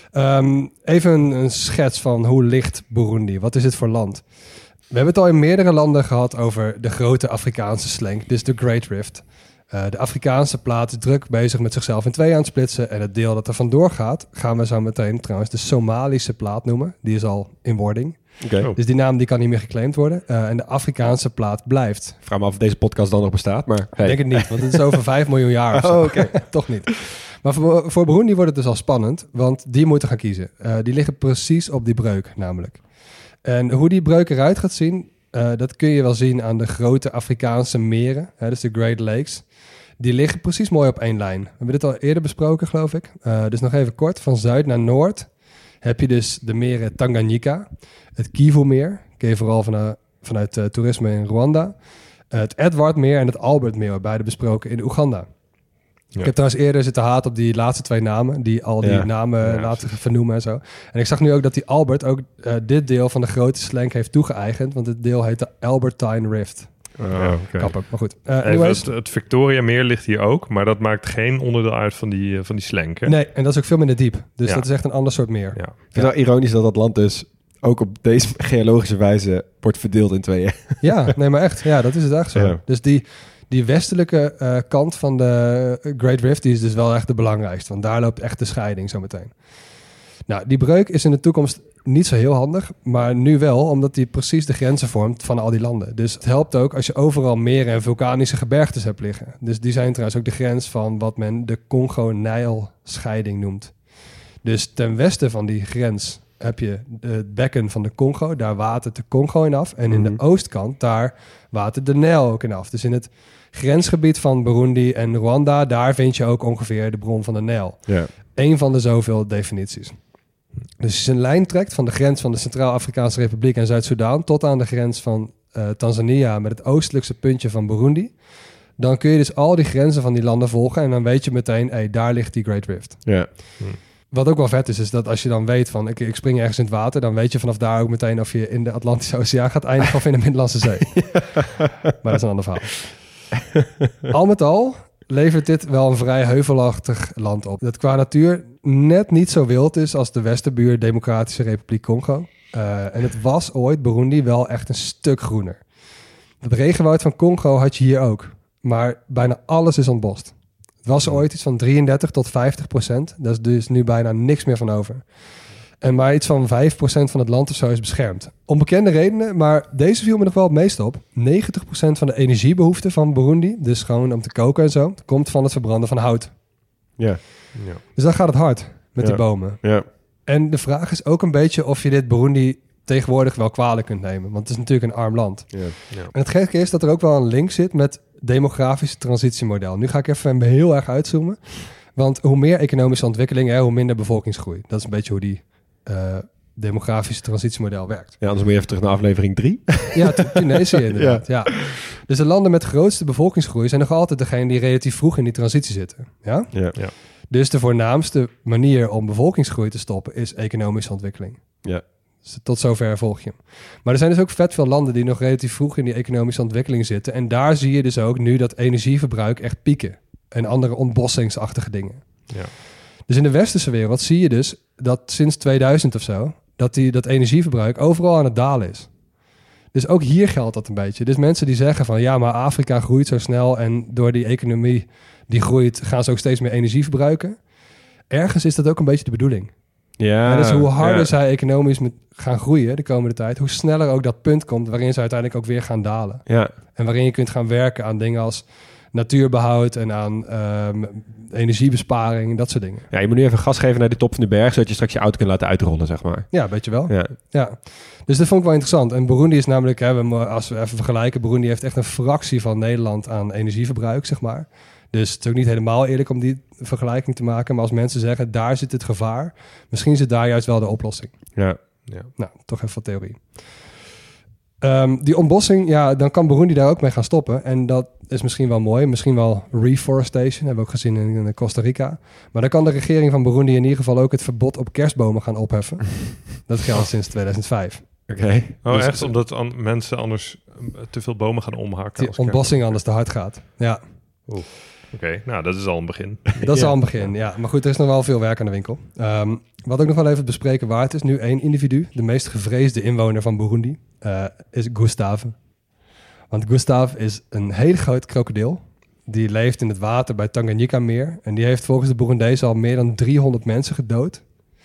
Even een schets van hoe ligt Burundi? Wat is het voor land? We hebben het al in meerdere landen gehad over de grote Afrikaanse slang, dus de Great Rift. De Afrikaanse plaat is druk bezig met zichzelf in 2 aan het splitsen. En het deel dat er vandoor gaat, gaan we zo meteen trouwens de Somalische plaat noemen. Die is al in wording. Okay. Dus die naam die kan niet meer geclaimd worden. En de Afrikaanse plaat blijft. Vraag me af of deze podcast dan nog bestaat, maar... Hey. Ik denk het niet, want het is over 5 miljoen jaar of zo. Okay. Toch niet. Maar voor Burundi wordt het dus al spannend, want die moeten gaan kiezen. Die liggen precies op die breuk namelijk. En hoe die breuk eruit gaat zien, dat kun je wel zien aan de grote Afrikaanse meren. Dus de Great Lakes. Die liggen precies mooi op 1 lijn. We hebben dit al eerder besproken, geloof ik. Dus nog even kort. Van zuid naar noord heb je dus de meren Tanganyika. Het Kivu-meer. Ken je vooral vanuit toerisme in Rwanda. Het Edward-meer en het Albert-meer. Beide besproken in Oeganda. Ja. Ik heb trouwens eerder zitten haten op die laatste 2 namen. Die al die namen laten vernoemen en zo. En ik zag nu ook dat die Albert ook dit deel van de grote slang heeft toegeëigend. Want het deel heet de Albertine Rift. Okay. Kapper, maar goed. Het Victoria-meer ligt hier ook, maar dat maakt geen onderdeel uit van die slang. Hè? Nee, en dat is ook veel minder diep. Dus dat is echt een ander soort meer. Ja. Ik vind het wel ironisch dat dat land dus ook op deze geologische wijze wordt verdeeld in 2. Ja, nee, maar echt. Ja, dat is het echt zo. Ja. Dus die westelijke kant van de Great Rift, die is dus wel echt de belangrijkste. Want daar loopt echt de scheiding zo meteen. Nou, die breuk is in de toekomst niet zo heel handig, maar nu wel, omdat die precies de grenzen vormt van al die landen. Dus het helpt ook als je overal meren en vulkanische gebergtes hebt liggen. Dus die zijn trouwens ook de grens van wat men de Congo-Nijl-scheiding noemt. Dus ten westen van die grens heb je het bekken van de Congo, daar watert de Congo in af. En in de oostkant, daar watert de Nijl ook in af. Dus in het grensgebied van Burundi en Rwanda, daar vind je ook ongeveer de bron van de Nijl. Ja. Eén van de zoveel definities. Dus als je een lijn trekt van de grens van de Centraal-Afrikaanse Republiek en Zuid-Soedan tot aan de grens van Tanzania met het oostelijkste puntje van Burundi, dan kun je dus al die grenzen van die landen volgen en dan weet je meteen, daar ligt die Great Rift. Ja. Wat ook wel vet is dat als je dan weet van ik spring ergens in het water, dan weet je vanaf daar ook meteen of je in de Atlantische Oceaan gaat eindigen of in de Middellandse Zee. Maar dat is een ander verhaal. Al met al levert dit wel een vrij heuvelachtig land op. Dat qua natuur net niet zo wild is als de westerbuur Democratische Republiek Congo. En het was ooit, Burundi, wel echt een stuk groener. Het regenwoud van Congo had je hier ook. Maar bijna alles is ontbost. Het was ooit iets van 33 tot 50%. Daar is dus nu bijna niks meer van over. En maar iets van 5% van het land of zo is beschermd. Om bekende redenen, maar deze viel me nog wel het meest op. 90% van de energiebehoefte van Burundi, dus gewoon om te koken en zo, komt van het verbranden van hout. Ja. Dus dan gaat het hard met die bomen. Ja. En de vraag is ook een beetje of je dit Burundi tegenwoordig wel kwalijk kunt nemen. Want het is natuurlijk een arm land. Ja. En het gekke is dat er ook wel een link zit met demografische transitiemodel. Nu ga ik even heel erg uitzoomen. Want hoe meer economische ontwikkeling, hoe minder bevolkingsgroei. Dat is een beetje hoe die demografische transitiemodel werkt. Ja, anders moet je even terug naar aflevering 3. Ja, Tunesië inderdaad. Ja. Dus de landen met de grootste bevolkingsgroei zijn nog altijd degene die relatief vroeg in die transitie zitten. Ja? Ja. Dus de voornaamste manier om bevolkingsgroei te stoppen is economische ontwikkeling. Ja. Dus tot zover volg je. Maar er zijn dus ook vet veel landen die nog relatief vroeg in die economische ontwikkeling zitten. En daar zie je dus ook nu dat energieverbruik echt pieken. En andere ontbossingsachtige dingen. Ja. Dus in de westerse wereld zie je dus dat sinds 2000 of zo, dat energieverbruik overal aan het dalen is. Dus ook hier geldt dat een beetje. Dus mensen die zeggen van ja, maar Afrika groeit zo snel en door die economie die groeit gaan ze ook steeds meer energie verbruiken. Ergens is dat ook een beetje de bedoeling. Ja, en dus hoe harder zij economisch gaan groeien de komende tijd, hoe sneller ook dat punt komt waarin ze uiteindelijk ook weer gaan dalen. Ja. En waarin je kunt gaan werken aan dingen als natuurbehoud en aan energiebesparing en dat soort dingen. Ja, je moet nu even gas geven naar de top van de berg, zodat je straks je auto kunt laten uitrollen, zeg maar. Ja, weet je wel. Ja. Dus dat vond ik wel interessant. En Burundi is namelijk, als we even vergelijken, Burundi heeft echt een fractie van Nederland aan energieverbruik, zeg maar. Dus het is ook niet helemaal eerlijk om die vergelijking te maken. Maar als mensen zeggen, daar zit het gevaar, misschien zit daar juist wel de oplossing. Ja. Nou, toch even wat theorie. Die ontbossing, dan kan Burundi daar ook mee gaan stoppen. En dat is misschien wel mooi. Misschien wel reforestation, hebben we ook gezien in Costa Rica. Maar dan kan de regering van Burundi in ieder geval ook het verbod op kerstbomen gaan opheffen. Dat geldt sinds 2005. Oké. Dus echt omdat mensen anders te veel bomen gaan omhakken. Die ontbossing anders te hard gaat. Ja. Oké, nou dat is al een begin. Dat is al een begin, ja. Maar goed, er is nog wel veel werk aan de winkel. Wat ook nog wel even bespreken waard is, nu 1 individu, de meest gevreesde inwoner van Burundi, is Gustave. Want Gustave is een hele groot krokodil. Die leeft in het water bij Tanganyika-meer. En die heeft volgens de Burundezen al meer dan 300 mensen gedood.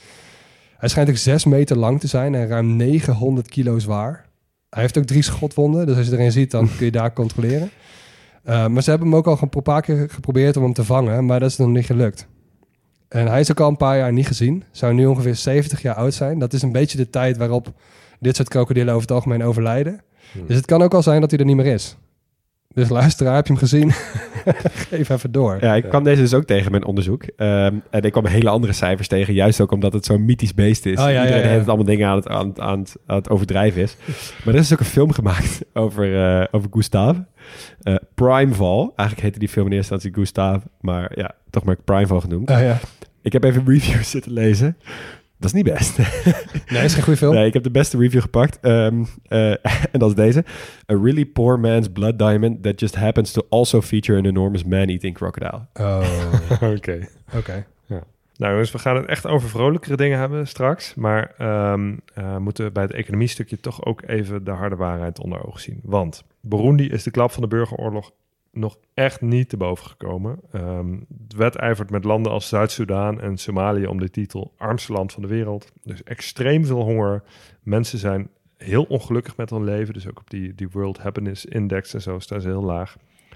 Hij schijnt ook 6 meter lang te zijn en ruim 900 kilo zwaar. Hij heeft ook 3 schotwonden, dus als je erin ziet, dan kun je daar controleren. Maar ze hebben hem ook al een paar keer geprobeerd om hem te vangen, maar dat is nog niet gelukt. En hij is ook al een paar jaar niet gezien. Zou nu ongeveer 70 jaar oud zijn. Dat is een beetje de tijd waarop dit soort krokodillen over het algemeen overlijden. Dus het kan ook al zijn dat hij er niet meer is. Dus luisteraar, heb je hem gezien? Geef even door. Ja, ik kwam deze dus ook tegen in mijn onderzoek. En ik kwam hele andere cijfers tegen. Juist ook omdat het zo'n mythisch beest is. Iedereen heeft allemaal dingen aan het overdrijven is. Maar er is ook een film gemaakt over Gustave. Primeval. Eigenlijk heette die film in eerste instantie Gustave. Maar ja, toch maar Primeval genoemd. Ik heb even reviews zitten lezen. Dat is niet best. Nee, is geen goede film. Nee, ik heb de beste review gepakt. En dat is deze. A really poor man's blood diamond that just happens to also feature an enormous man-eating crocodile. Oh. Oké. Ja. Nou jongens, we gaan het echt over vrolijkere dingen hebben straks. Maar moeten bij het economiestukje toch ook even de harde waarheid onder ogen zien. Want Burundi is de klap van de burgeroorlog nog echt niet te boven gekomen. Het wedijvert met landen als Zuid-Soedan en Somalië om de titel armste land van de wereld. Dus extreem veel honger. Mensen zijn heel ongelukkig met hun leven. Dus ook op die World Happiness Index en zo staan ze heel laag.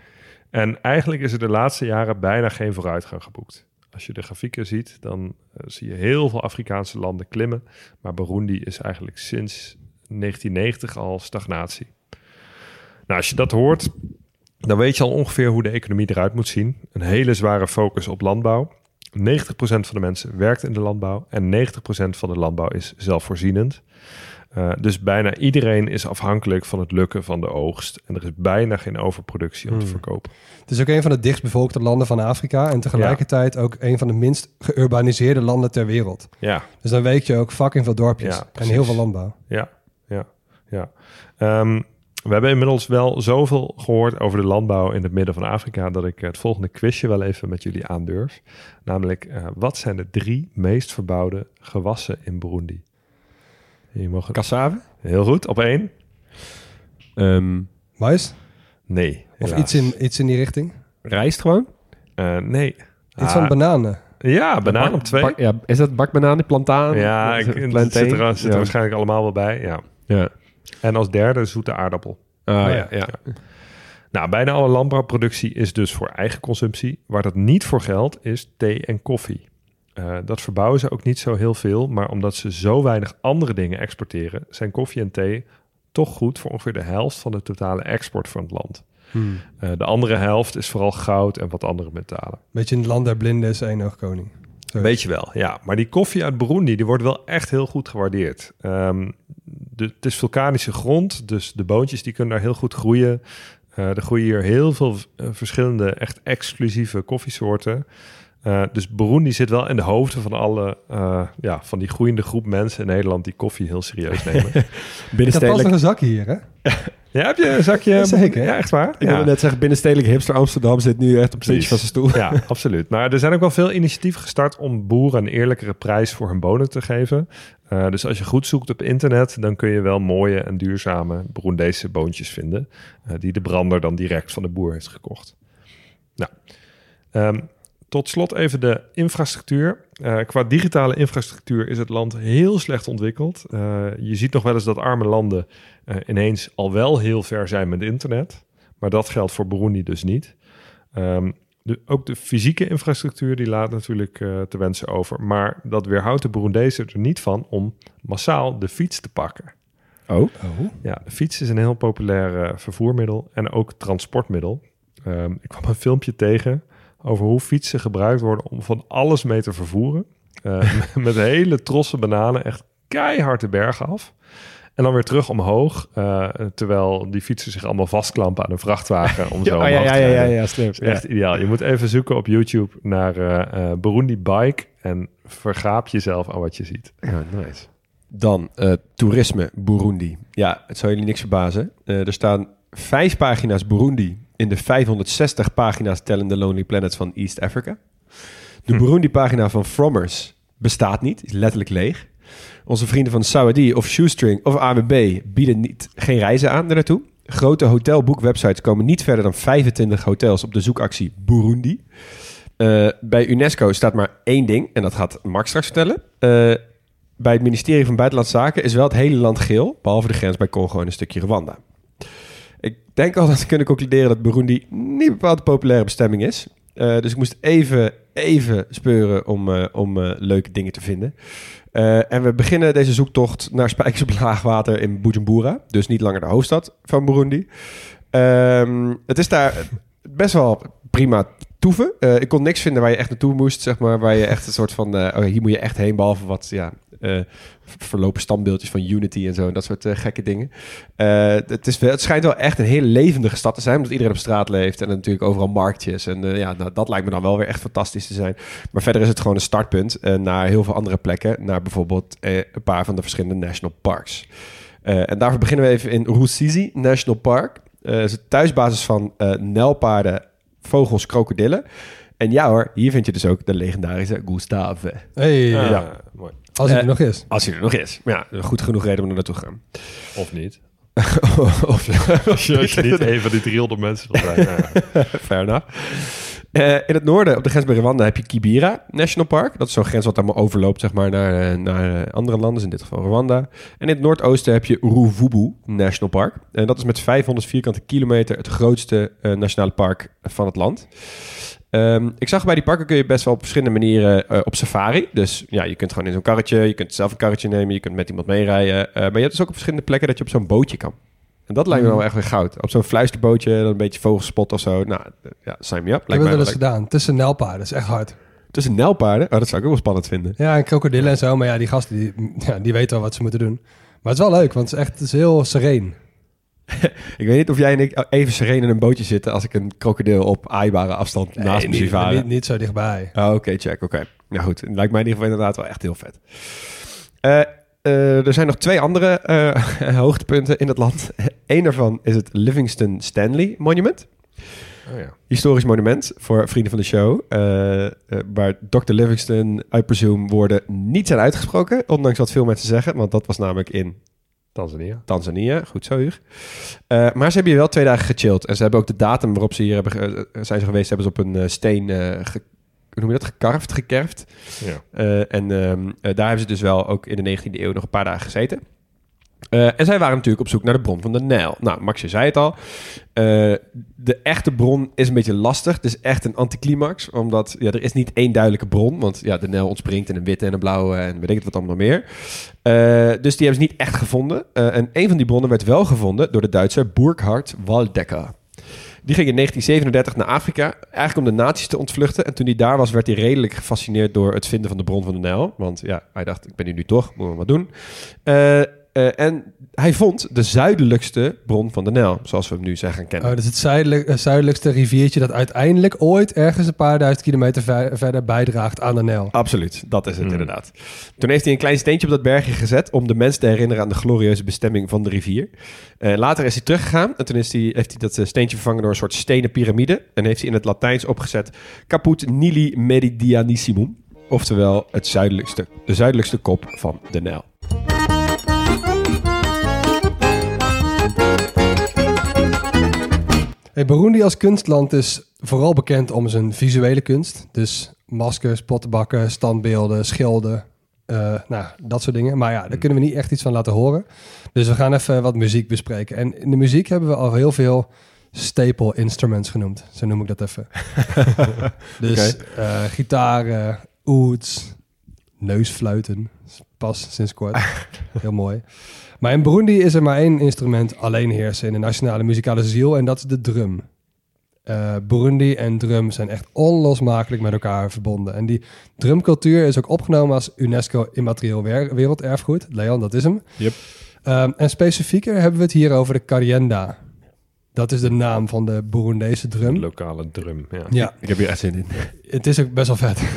En eigenlijk is er de laatste jaren bijna geen vooruitgang geboekt. Als je de grafieken ziet, dan zie je heel veel Afrikaanse landen klimmen. Maar Burundi is eigenlijk sinds 1990 al stagnatie. Nou, als je dat hoort, dan weet je al ongeveer hoe de economie eruit moet zien. Een hele zware focus op landbouw. 90% van de mensen werkt in de landbouw en 90% van de landbouw is zelfvoorzienend. Dus bijna iedereen is afhankelijk van het lukken van de oogst. En er is bijna geen overproductie om te verkopen. Het is ook een van de dichtstbevolkte landen van Afrika en tegelijkertijd ook een van de minst geurbaniseerde landen ter wereld. Ja. Dus dan weet je ook fucking veel dorpjes en heel veel landbouw. Ja. We hebben inmiddels wel zoveel gehoord over de landbouw in het midden van Afrika dat ik het volgende quizje wel even met jullie aandurf. Namelijk, wat zijn de 3 meest verbouwde gewassen in Burundi? Cassave? Heel goed, op 1. Mais? Nee. Of helaas. iets in die richting? Rijst gewoon? Nee. Iets van bananen? Ja, banaan op 2. Is dat bakbananen, plantaan? Ja, het zit er waarschijnlijk allemaal wel bij. Ja. En als derde zoete aardappel. Ja. Nou, bijna alle landbouwproductie is dus voor eigen consumptie. Waar dat niet voor geldt, is thee en koffie. Dat verbouwen ze ook niet zo heel veel, maar omdat ze zo weinig andere dingen exporteren, zijn koffie en thee toch goed voor ongeveer de helft van de totale export van het land. De andere helft is vooral goud en wat andere metalen. Beetje in het land der blinden is één koning. Weet je wel, ja. Maar die koffie uit Burundi, die wordt wel echt heel goed gewaardeerd. Het is vulkanische grond, dus de boontjes die kunnen daar heel goed groeien. Er groeien hier heel veel verschillende, echt exclusieve koffiesoorten. Dus Burundi zit wel in de hoofden van alle, van die groeiende groep mensen in Nederland die koffie heel serieus nemen. Ik had pas nog een zakje hier, hè? Ja, heb je een zakje? Ja, zeker. Ja, echt waar? Ik wilde net zeggen, binnenstedelijk hipster Amsterdam zit nu echt op het puntje van zijn stoel. Ja, absoluut. Maar er zijn ook wel veel initiatieven gestart om boeren een eerlijkere prijs voor hun bonen te geven. Dus als je goed zoekt op internet, dan kun je wel mooie en duurzame Burundese boontjes vinden. Die de brander dan direct van de boer heeft gekocht. Nou, tot slot even de infrastructuur. Qua digitale infrastructuur is het land heel slecht ontwikkeld. Je ziet nog wel eens dat arme landen ineens al wel heel ver zijn met internet. Maar dat geldt voor Burundi dus niet. Ook de fysieke infrastructuur die laat natuurlijk te wensen over. Maar dat weerhoudt de Burundezen er niet van om massaal de fiets te pakken. Oh? Ja, de fiets is een heel populair vervoermiddel en ook transportmiddel. Ik kwam een filmpje tegen over hoe fietsen gebruikt worden om van alles mee te vervoeren. Met hele trossen bananen, echt keihard de bergen af. En dan weer terug omhoog, terwijl die fietsen zich allemaal vastklampen aan een vrachtwagen om zo omhoog te rijden. Ja, slim. Echt ideaal. Je moet even zoeken op YouTube naar Burundi Bike en vergaap jezelf aan wat je ziet. Ja, nice. Dan toerisme Burundi. Ja, het zou jullie niks verbazen. Er staan 5 pagina's Burundi in de 560 pagina's tellende Lonely Planet van East Africa. De Burundi-pagina van Frommers bestaat niet, is letterlijk leeg. Onze vrienden van Saudi of Shoestring of AWB bieden geen reizen aan naartoe. Grote hotelboekwebsites komen niet verder dan 25 hotels op de zoekactie Burundi. Bij UNESCO staat maar 1 ding en dat gaat Mark straks vertellen. Bij het ministerie van Buitenlandse Zaken is wel het hele land geel, behalve de grens bij Congo en een stukje Rwanda. Ik denk al dat we kunnen concluderen dat Burundi niet bepaald een populaire bestemming is. Dus ik moest even speuren om leuke dingen te vinden. En we beginnen deze zoektocht naar spijkers op laag water in Bujumbura. Dus niet langer de hoofdstad van Burundi. Het is daar best wel prima toeven. Ik kon niks vinden waar je echt naartoe moest, zeg maar. Waar je echt een soort van, hier moet je echt heen, behalve wat, verlopen standbeeldjes van Unity en zo. En dat soort gekke dingen. Het schijnt wel echt een hele levendige stad te zijn, omdat iedereen op straat leeft. En natuurlijk overal marktjes. En dat lijkt me dan wel weer echt fantastisch te zijn. Maar verder is het gewoon een startpunt naar heel veel andere plekken. Naar bijvoorbeeld een paar van de verschillende national parks. En daarvoor beginnen we even in Rusizi National Park. Het is de thuisbasis van nijlpaarden, vogels, krokodillen. En ja hoor, hier vind je dus ook de legendarische Gustave. Hey, mooi. Als hij er nog is. Als hij er nog is. Ja, goed genoeg reden om er naartoe te gaan. Of niet. Als je niet een van die 300 mensen wil zijn. Fair enough. In het noorden, op de grens bij Rwanda, heb je Kibera National Park. Dat is zo'n grens wat allemaal overloopt, zeg maar, naar andere landen, dus in dit geval Rwanda. En in het noordoosten heb je Ruvubu National Park. En dat is met 500 vierkante kilometer het grootste nationale park van het land. Ik zag bij die parken kun je best wel op verschillende manieren op safari. Dus ja, je kunt gewoon in zo'n karretje, je kunt zelf een karretje nemen, je kunt met iemand meerijden. Maar je hebt dus ook op verschillende plekken dat je op zo'n bootje kan. En dat lijkt me wel echt weer goud. Op zo'n fluisterbootje, dan een beetje vogelspot of zo. Nou, ja, sign me up. Ik heb het wel eens gedaan. Tussen nijlpaarden, dat is echt hard. Tussen nijlpaarden? Oh, dat zou ik ook wel spannend vinden. Ja, en krokodillen en zo. Maar ja, die gasten, die weten wel wat ze moeten doen. Maar het is wel leuk, want het is heel sereen. Ik weet niet of jij en ik even sereen in een bootje zitten als ik een krokodil op aaibare afstand naast me zie varen. Niet zo dichtbij. Oh, oké, check. Oké. Nou goed, het lijkt mij in ieder geval inderdaad wel echt heel vet. Er zijn nog 2 andere hoogtepunten in het land. Eén daarvan is het Livingston Stanley Monument. Oh ja. Historisch monument voor vrienden van de show. Waar Dr. Livingston, I presume, woorden niet zijn uitgesproken. Ondanks wat veel mensen zeggen. Want dat was namelijk in Tanzania. Goed zo, Huug. Maar ze hebben hier wel 2 dagen gechilled. En ze hebben ook de datum waarop ze hier zijn ze geweest, hebben ze op een steen hoe noem je dat? Gekerfd. Ja. Daar hebben ze dus wel ook in de 19e eeuw nog een paar dagen gezeten. En zij waren natuurlijk op zoek naar de bron van de Nijl. Nou, Max, je zei het al. De echte bron is een beetje lastig. Het is echt een anticlimax. Omdat er is niet één duidelijke bron. Want de Nijl ontspringt in een witte en een blauwe en weet ik het wat allemaal meer. Dus die hebben ze niet echt gevonden. En een van die bronnen werd wel gevonden door de Duitser Burkhard Waldecker. Die ging in 1937 naar Afrika, eigenlijk om de nazi's te ontvluchten. En toen hij daar was, werd hij redelijk gefascineerd door het vinden van de bron van de Nijl. Want hij dacht, ik ben hier nu toch, moet we wat doen. En hij vond de zuidelijkste bron van de Nijl, zoals we hem nu zijn gaan kennen. Oh, dat is het zuidelijkste riviertje dat uiteindelijk ooit ergens een paar duizend kilometer verder bijdraagt aan de Nijl. Absoluut, dat is het inderdaad. Toen heeft hij een klein steentje op dat bergje gezet om de mensen te herinneren aan de glorieuze bestemming van de rivier. Later is hij teruggegaan en toen heeft hij dat steentje vervangen door een soort stenen piramide. En heeft hij in het Latijns opgezet Caput Nili Meridianissimum. Oftewel de zuidelijkste kop van de Nijl. Burundi als kunstland is vooral bekend om zijn visuele kunst. Dus maskers, pottenbakken, standbeelden, schilden, dat soort dingen. Maar daar kunnen we niet echt iets van laten horen. Dus we gaan even wat muziek bespreken. En in de muziek hebben we al heel veel staple instruments genoemd. Zo noem ik dat even. Dus gitaren, ouds, neusfluiten. Pas sinds kort. Heel mooi. Maar in Burundi is er maar 1 instrument alleen heersen in de nationale muzikale ziel en dat is de drum. Burundi en drum zijn echt onlosmakelijk met elkaar verbonden. En die drumcultuur is ook opgenomen als UNESCO immaterieel werelderfgoed. Leon, dat is hem. Yep. En specifieker hebben we het hier over de karienda. Dat is de naam van de Burundese drum. De lokale drum, ja. Ik heb hier echt zin in. Het is ook best wel vet.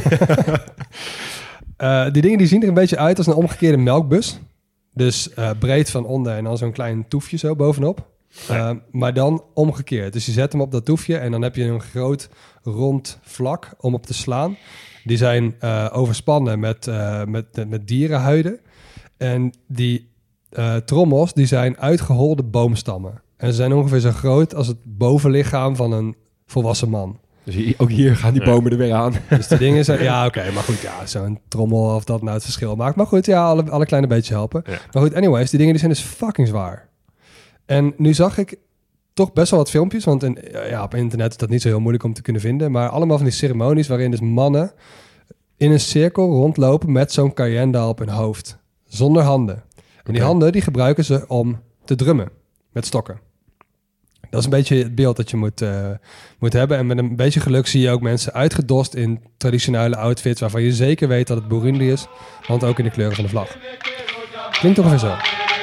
Die dingen die zien er een beetje uit als een omgekeerde melkbus. Dus breed van onder en dan zo'n klein toefje zo bovenop. Maar dan omgekeerd. Dus je zet hem op dat toefje en dan heb je een groot rond vlak om op te slaan. Die zijn overspannen met dierenhuiden. En die trommels die zijn uitgeholde boomstammen. En ze zijn ongeveer zo groot als het bovenlichaam van een volwassen man. Dus ook hier gaan die bomen er weer aan. Dus die dingen zijn... Ja, oké, maar goed, zo'n trommel of dat nou het verschil maakt. Maar goed, alle kleine beetjes helpen. Ja. Maar goed, anyways, die dingen die zijn dus fucking zwaar. En nu zag ik toch best wel wat filmpjes, want op internet is dat niet zo heel moeilijk om te kunnen vinden. Maar allemaal van die ceremonies waarin dus mannen in een cirkel rondlopen met zo'n karienda op hun hoofd. Zonder handen. En die handen die gebruiken ze om te drummen met stokken. Dat is een beetje het beeld dat je moet hebben. En met een beetje geluk zie je ook mensen uitgedost in traditionele outfits waarvan je zeker weet dat het Burundi is, want ook in de kleuren van de vlag. Klinkt toch ongeveer zo.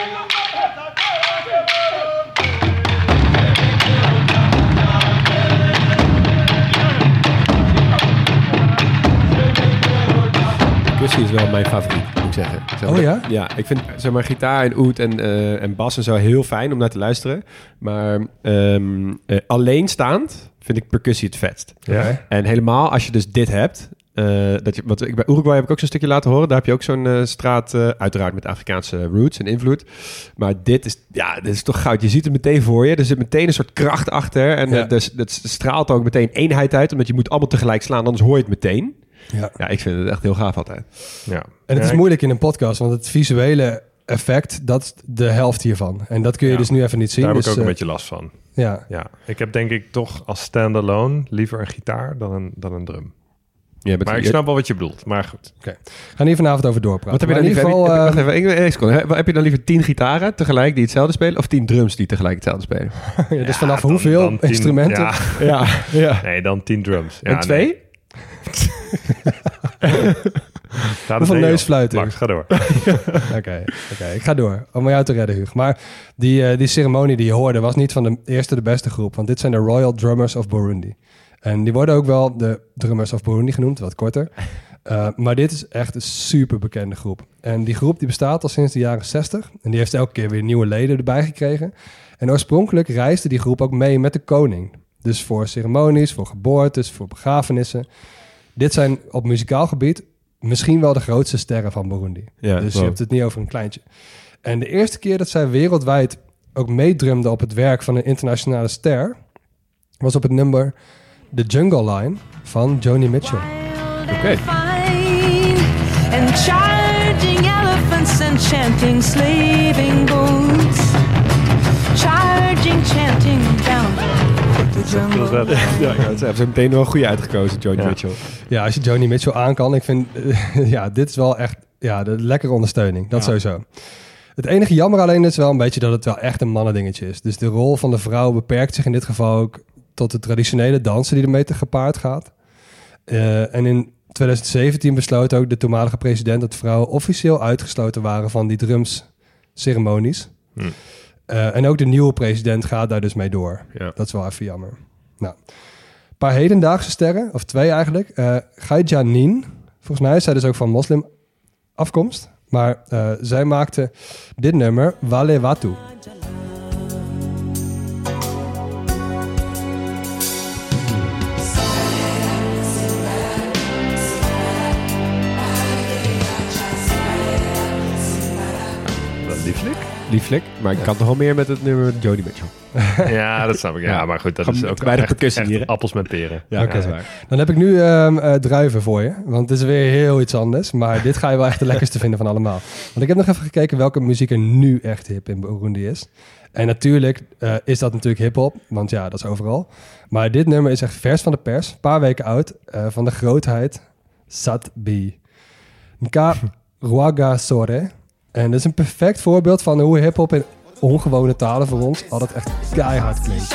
Percussie is wel mijn favoriet, moet ik zeggen. Oh ja? Ja, ik vind gitaar en oud en bas en zo heel fijn om naar te luisteren. Maar alleenstaand vind ik percussie het vetst. Ja. En helemaal als je dus dit hebt. Bij Uruguay heb ik ook zo'n stukje laten horen. Daar heb je ook zo'n straat, uiteraard met Afrikaanse roots en invloed. Maar dit is toch goud. Je ziet het meteen voor je. Er zit meteen een soort kracht achter. En het straalt ook meteen eenheid uit. Omdat je moet allemaal tegelijk slaan, anders hoor je het meteen. Ja, ik vind het echt heel gaaf altijd. Ja. En het is moeilijk in een podcast, want het visuele effect, dat is de helft hiervan. En dat kun je dus nu even niet zien. Daar heb dus, ik ook een beetje last van. Ja. Ik heb denk ik toch als standalone liever een gitaar dan een drum. Maar ik snap wel wat je bedoelt, maar goed. Okay. Gaan hier vanavond over doorpraten. Wat heb je dan liever? Heb je dan liever 10 gitaren tegelijk die hetzelfde spelen, of 10 drums die tegelijk hetzelfde spelen? Dus vanaf hoeveel dan 10, instrumenten? Ja. Nee, dan 10 drums. En 2? Hoeveel neusfluiten? Max, ga door. Oké, ik ga door. Om jou te redden, Hugo. Maar die ceremonie die je hoorde was niet van de eerste de beste groep. Want dit zijn de Royal Drummers of Burundi. En die worden ook wel de Drummers of Burundi genoemd, wat korter. Maar dit is echt een super bekende groep. En die groep die bestaat al sinds de jaren 60. En die heeft elke keer weer nieuwe leden erbij gekregen. En oorspronkelijk reisde die groep ook mee met de koning. Dus voor ceremonies, voor geboortes, voor begrafenissen. Dit zijn op muzikaal gebied misschien wel de grootste sterren van Burundi. Ja, dus je hebt het niet over een kleintje. En de eerste keer dat zij wereldwijd ook meedrumde op het werk van een internationale ster was op het nummer The Jungle Line van Joni Mitchell. Oké. And charging elephants and chanting slaving boots. Charging, chanting down the jungle. Ja, ze hebben meteen wel een goede uitgekozen, Joni Mitchell. Ja, als je Joni Mitchell aan kan, ik vind, dit is wel echt de lekkere ondersteuning. Dat sowieso. Het enige jammer alleen is wel een beetje dat het wel echt een mannendingetje is. Dus de rol van de vrouw beperkt zich in dit geval ook tot de traditionele dansen die ermee te gepaard gaat. En in 2017 besloot ook de toenmalige president dat vrouwen officieel uitgesloten waren van die drumsceremonies. En ook de nieuwe president gaat daar dus mee door. Ja. Dat is wel even jammer. Nou, een paar hedendaagse sterren, of 2 eigenlijk. Gaija Nin, volgens mij is zij dus ook van moslim afkomst. Maar zij maakte dit nummer, Wale Watu. Lieflijk, maar ik kan toch wel meer met het nummer met Joni Mitchell. Ja, dat snap ik. Ja, maar goed, dat is ook bij de echt percussie hier. Appels met peren. Ja, dat is waar. Dan heb ik nu druiven voor je, want het is weer heel iets anders. Maar dit ga je wel echt de lekkerste vinden van allemaal. Want ik heb nog even gekeken welke muziek er nu echt hip in Burundi is. En natuurlijk is dat natuurlijk hip-hop, want ja, dat is overal. Maar dit nummer is echt vers van de pers, een paar weken oud, van de grootheid Satbi. Nka Rwaga Sore. En dat is een perfect voorbeeld van hoe hip-hop in ongewone talen voor ons altijd echt keihard klinkt.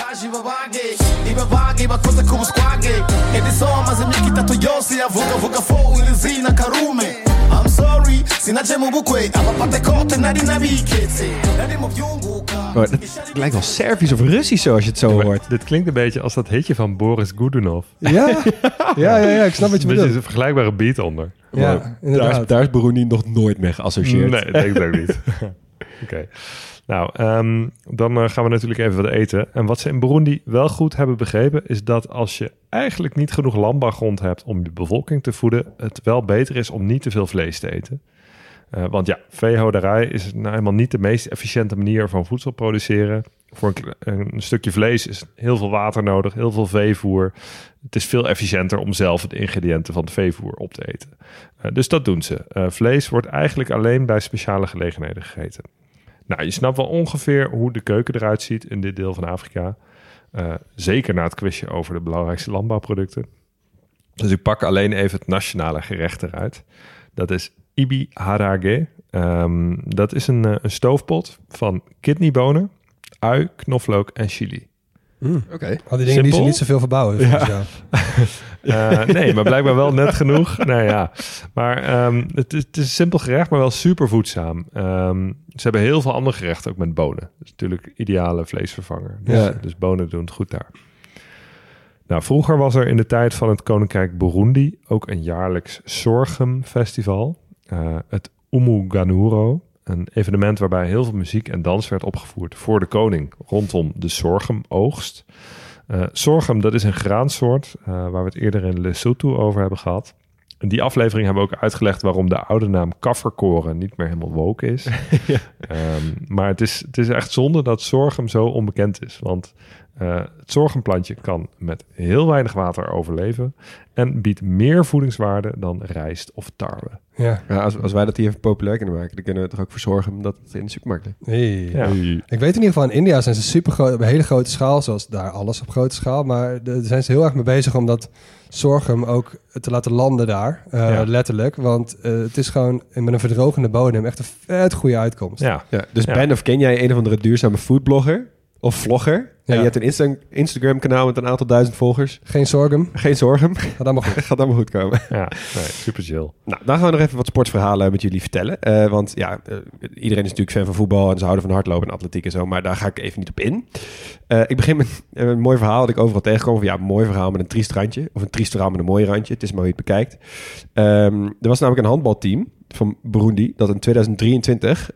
Oh, het lijkt wel Servisch of Russisch zo als je het zo hoort. Dit klinkt een beetje als dat hitje van Boris Godunov. Ja, ik snap wat je bedoelt. Er is een vergelijkbare beat onder. Ja, daar is Burundi nog nooit mee geassocieerd. Nee, ik denk het ook niet. Oké. Nou, dan gaan we natuurlijk even wat eten. En wat ze in Burundi wel goed hebben begrepen is dat als je eigenlijk niet genoeg landbouwgrond hebt om je bevolking te voeden, het wel beter is om niet te veel vlees te eten. Want ja, veehouderij is nou helemaal niet de meest efficiënte manier van voedsel produceren. Voor een stukje vlees is heel veel water nodig, heel veel veevoer. Het is veel efficiënter om zelf de ingrediënten van het veevoer op te eten. Dus dat doen ze. Vlees wordt eigenlijk alleen bij speciale gelegenheden gegeten. Nou, je snapt wel ongeveer hoe de keuken eruit ziet in dit deel van Afrika. Zeker na het quizje over de belangrijkste landbouwproducten. Dus ik pak alleen even het nationale gerecht eruit. Dat is Ibi Harage. Dat is een stoofpot van kidneybonen, ui, knoflook en chili. Oké. Al die dingen die ze niet zoveel verbouwen. Ja. Nee, maar blijkbaar wel net genoeg. Nou ja, maar het is een simpel gerecht, maar wel super voedzaam. Ze hebben heel veel andere gerechten ook met bonen. Dat is natuurlijk ideale vleesvervanger. Dus bonen doen het goed daar. Nou, vroeger was er in de tijd van het Koninkrijk Burundi ook een jaarlijks sorghumfestival. Het Umuganuro. Een evenement waarbij heel veel muziek en dans werd opgevoerd voor de koning rondom de sorghumoogst. Sorghum, dat is een graansoort waar we het eerder in Lesotho over hebben gehad. In die aflevering hebben we ook uitgelegd waarom de oude naam kafferkoren niet meer helemaal woke is. Ja. Maar het is echt zonde dat sorghum zo onbekend is. Want het sorghumplantje kan met heel weinig water overleven en biedt meer voedingswaarde dan rijst of tarwe. Ja. Als wij dat hier even populair kunnen maken, dan kunnen we toch ook voor zorgen dat het in de supermarkt ligt. Hey. Ik weet in ieder geval, in India zijn ze super groot, op een hele grote schaal, zoals daar alles op grote schaal. Maar daar zijn ze heel erg mee bezig om dat sorghum ook te laten landen daar, letterlijk. Want het is gewoon met een verdrogende bodem echt een vet goede uitkomst. Ja. Dus Ben, of ken jij een of andere duurzame foodblogger? of vlogger. Ja. En je hebt een Instagram-kanaal met een aantal duizend volgers. Geen zorgen. Geen zorgen. Gaat allemaal goed. Gaat allemaal goed komen. Ja, nee, super chill. Nou, dan gaan we nog even wat sportverhalen met jullie vertellen. Want iedereen is natuurlijk fan van voetbal en ze houden van hardlopen en atletiek en zo. Maar daar ga ik even niet op in. Ik begin met een mooi verhaal dat ik overal tegenkom. Een mooi verhaal met een triest randje. Of een triest verhaal met een mooi randje. Het is maar hoe je het bekijkt. Er was namelijk een handbalteam van Burundi dat in 2023...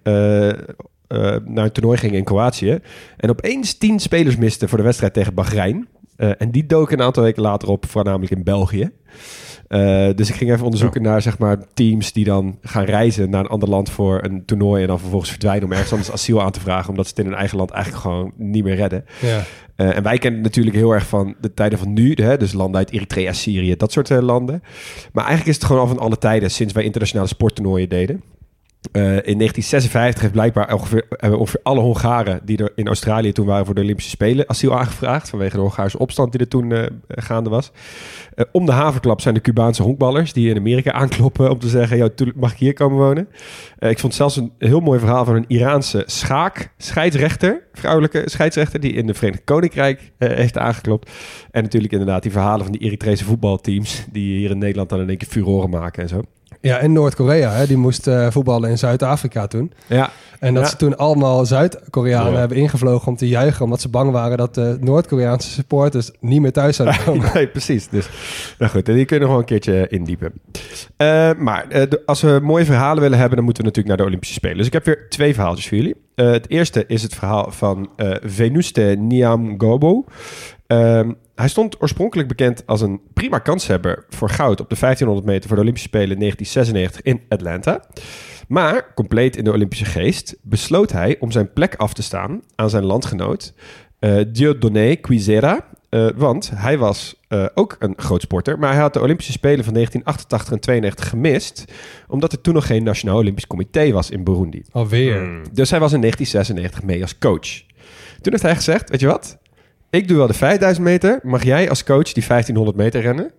naar een toernooi ging in Kroatië. En opeens 10 spelers misten voor de wedstrijd tegen Bahrein. En die doken een aantal weken later op, voornamelijk in België. Dus ik ging even onderzoeken naar zeg maar teams die dan gaan reizen naar een ander land voor een toernooi en dan vervolgens verdwijnen om ergens anders asiel aan te vragen, omdat ze het in hun eigen land eigenlijk gewoon niet meer redden. Ja. En wij kennen het natuurlijk heel erg van de tijden van nu, dus landen uit Eritrea, Syrië, dat soort landen. Maar eigenlijk is het gewoon al van alle tijden sinds wij internationale sporttoernooien deden. In 1956 heeft blijkbaar ongeveer alle Hongaren die er in Australië toen waren voor de Olympische Spelen asiel aangevraagd vanwege de Hongaarse opstand die er toen gaande was. Om de haverklap zijn de Cubaanse honkballers die in Amerika aankloppen om te zeggen, mag ik hier komen wonen? Ik vond zelfs een heel mooi verhaal van een Iraanse scheidsrechter, vrouwelijke scheidsrechter die in de Verenigd Koninkrijk heeft aangeklopt. En natuurlijk inderdaad die verhalen van die Eritrese voetbalteams die hier in Nederland dan in één keer furoren maken en zo. Ja, en Noord-Korea, die moest voetballen in Zuid-Afrika toen. Ja. En dat ze toen allemaal Zuid-Koreanen hebben ingevlogen om te juichen, omdat ze bang waren dat de Noord-Koreaanse supporters niet meer thuis zouden komen. Nee, precies. Dus, nou goed, die kunnen we gewoon een keertje indiepen. Maar als we mooie verhalen willen hebben, dan moeten we natuurlijk naar de Olympische Spelen. Dus ik heb weer 2 verhaaltjes voor jullie. Het eerste is het verhaal van Venuste Nyamgobo. Hij stond oorspronkelijk bekend als een prima kanshebber voor goud op de 1500 meter voor de Olympische Spelen in 1996 in Atlanta. Maar, compleet in de Olympische geest, besloot hij om zijn plek af te staan aan zijn landgenoot Dieudonné Quizera. Want hij was ook een groot sporter, maar hij had de Olympische Spelen van 1988 en 92 gemist, omdat er toen nog geen Nationaal Olympisch Comité was in Burundi. Alweer. Dus hij was in 1996 mee als coach. Toen heeft hij gezegd, weet je wat? Ik doe wel de 5000 meter. Mag jij als coach die 1500 meter rennen?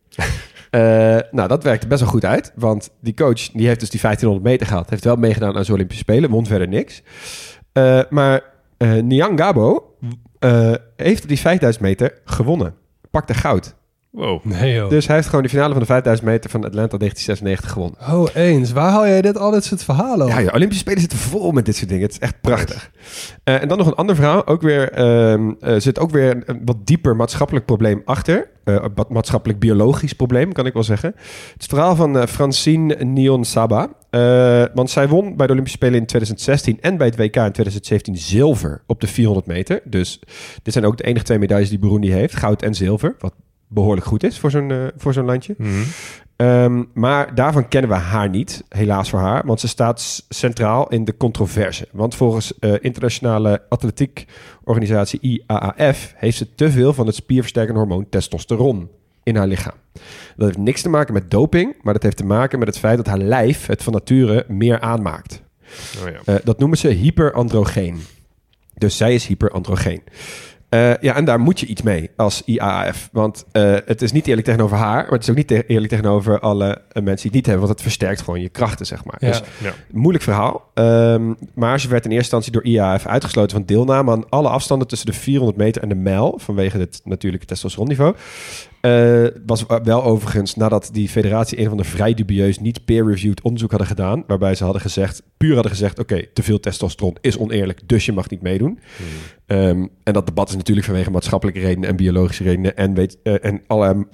Nou, dat werkte best wel goed uit. Want die coach die heeft dus die 1500 meter gehad. Heeft wel meegedaan aan zo'n Olympische Spelen. Won verder niks. Maar Nyangabo heeft die 5000 meter gewonnen. Pakte goud. Wow. Nee, joh. Dus hij heeft gewoon de finale van de 5000 meter van Atlanta 1996 gewonnen. Oh, eens. Waar haal jij dit soort verhalen over? Ja, Olympische Spelen zitten vol met dit soort dingen. Het is echt prachtig. En dan nog een ander verhaal. Ook weer, zit ook weer een wat dieper maatschappelijk probleem achter. Wat maatschappelijk-biologisch probleem, kan ik wel zeggen. Het is het verhaal van Francine Niyonsaba. Want zij won bij de Olympische Spelen in 2016 en bij het WK in 2017 zilver op de 400 meter. Dus dit zijn ook de enige 2 medailles die Burundi heeft. Goud en zilver, wat behoorlijk goed is voor zo'n landje. Mm-hmm. Maar daarvan kennen we haar niet, helaas voor haar. Want ze staat centraal in de controverse. Want volgens internationale atletiekorganisatie IAAF heeft ze te veel van het spierversterkende hormoon testosteron in haar lichaam. Dat heeft niks te maken met doping, maar dat heeft te maken met het feit dat haar lijf het van nature meer aanmaakt. Oh ja. Dat noemen ze hyperandrogeen. Dus zij is hyperandrogeen. En daar moet je iets mee als IAAF. Want het is niet eerlijk tegenover haar, maar het is ook niet eerlijk tegenover alle mensen die het niet hebben, want het versterkt gewoon je krachten, zeg maar. Ja. Dus moeilijk verhaal. Maar ze werd in eerste instantie door IAAF uitgesloten van deelname aan alle afstanden tussen de 400 meter en de mijl, vanwege het natuurlijke testosteronniveau. Was wel overigens nadat die federatie een van de vrij dubieus niet peer-reviewed onderzoek hadden gedaan, waarbij ze puur hadden gezegd, oké, te veel testosteron is oneerlijk, dus je mag niet meedoen. En dat debat is natuurlijk vanwege maatschappelijke redenen en biologische redenen en alle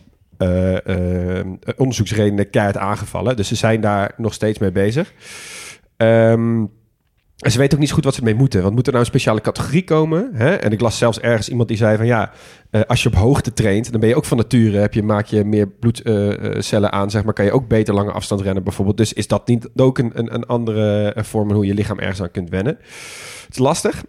onderzoeksredenen keihard aangevallen. Dus ze zijn daar nog steeds mee bezig. En ze weten ook niet zo goed wat ze ermee moeten. Want moet er nou een speciale categorie komen? Hè? En ik las zelfs ergens iemand die zei van als je op hoogte traint, dan ben je ook van nature, maak je meer bloedcellen aan, zeg maar, kan je ook beter lange afstand rennen bijvoorbeeld. Dus is dat niet ook een andere vorm van hoe je lichaam ergens aan kunt wennen? Het is lastig.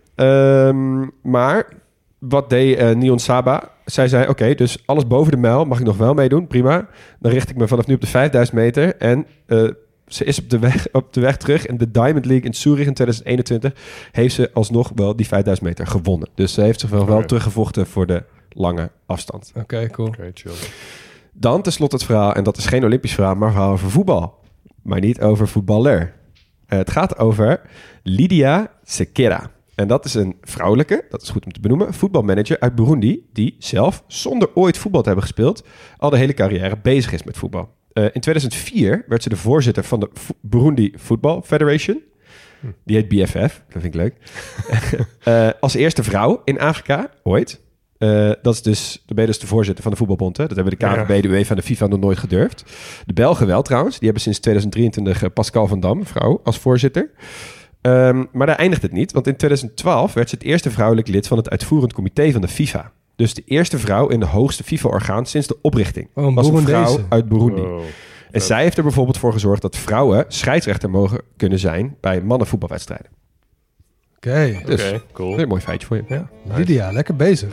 Maar wat deed Niyonsaba? Zij zei, oké, dus alles boven de mijl mag ik nog wel meedoen. Prima. Dan richt ik me vanaf nu op de 5000 meter. En ze is op de weg terug. In de Diamond League in Zurich in 2021 heeft ze alsnog wel die 5000 meter gewonnen. Dus ze heeft zich wel teruggevochten voor de lange afstand. Oké, cool. Oké, chill. Dan tenslotte het verhaal, en dat is geen Olympisch verhaal, maar een verhaal over voetbal. Maar niet over voetballer. Het gaat over Lydia Sequeira. En dat is een vrouwelijke, dat is goed om te benoemen, voetbalmanager uit Burundi, die zelf, zonder ooit voetbal te hebben gespeeld, al de hele carrière bezig is met voetbal. In 2004 werd ze de voorzitter van de Burundi Football Federation. Die heet BFF, dat vind ik leuk. Als eerste vrouw in Afrika, ooit. Dan ben je dus de voorzitter van de voetbalbond. Hè? Dat hebben de KNVB, de UEFA en de FIFA nog nooit gedurfd. De Belgen wel trouwens. Die hebben sinds 2023 Pascal van Dam, vrouw, als voorzitter. Maar daar eindigt het niet. Want in 2012 werd ze het eerste vrouwelijk lid van het uitvoerend comité van de FIFA. Dus de eerste vrouw in de hoogste FIFA-orgaan sinds de oprichting. Was een vrouw uit Burundi. En zij heeft er bijvoorbeeld voor gezorgd dat vrouwen scheidsrechter mogen kunnen zijn bij mannenvoetbalwedstrijden. Oké, cool. Dat is een mooi feitje voor je. Ja, nice. Lydia, lekker bezig.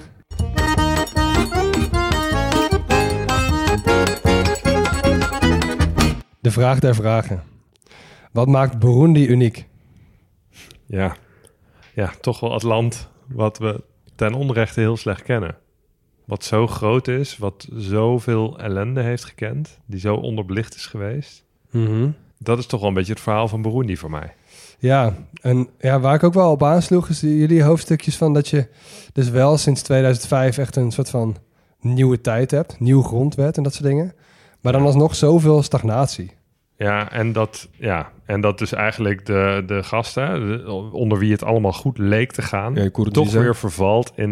De vraag der vragen. Wat maakt Burundi uniek? Ja, toch wel het land wat we ten onrechte heel slecht kennen. Wat zo groot is, wat zoveel ellende heeft gekend, die zo onderbelicht is geweest. Mm-hmm. Dat is toch wel een beetje het verhaal van Burundi voor mij. Ja, en waar ik ook wel op aansloeg, is jullie hoofdstukjes van dat je dus wel sinds 2005 echt een soort van nieuwe tijd hebt, nieuw grondwet en dat soort dingen. Maar dan alsnog zoveel stagnatie. Ja, en dat dus eigenlijk de gasten, onder wie het allemaal goed leek te gaan, toch weer vervalt in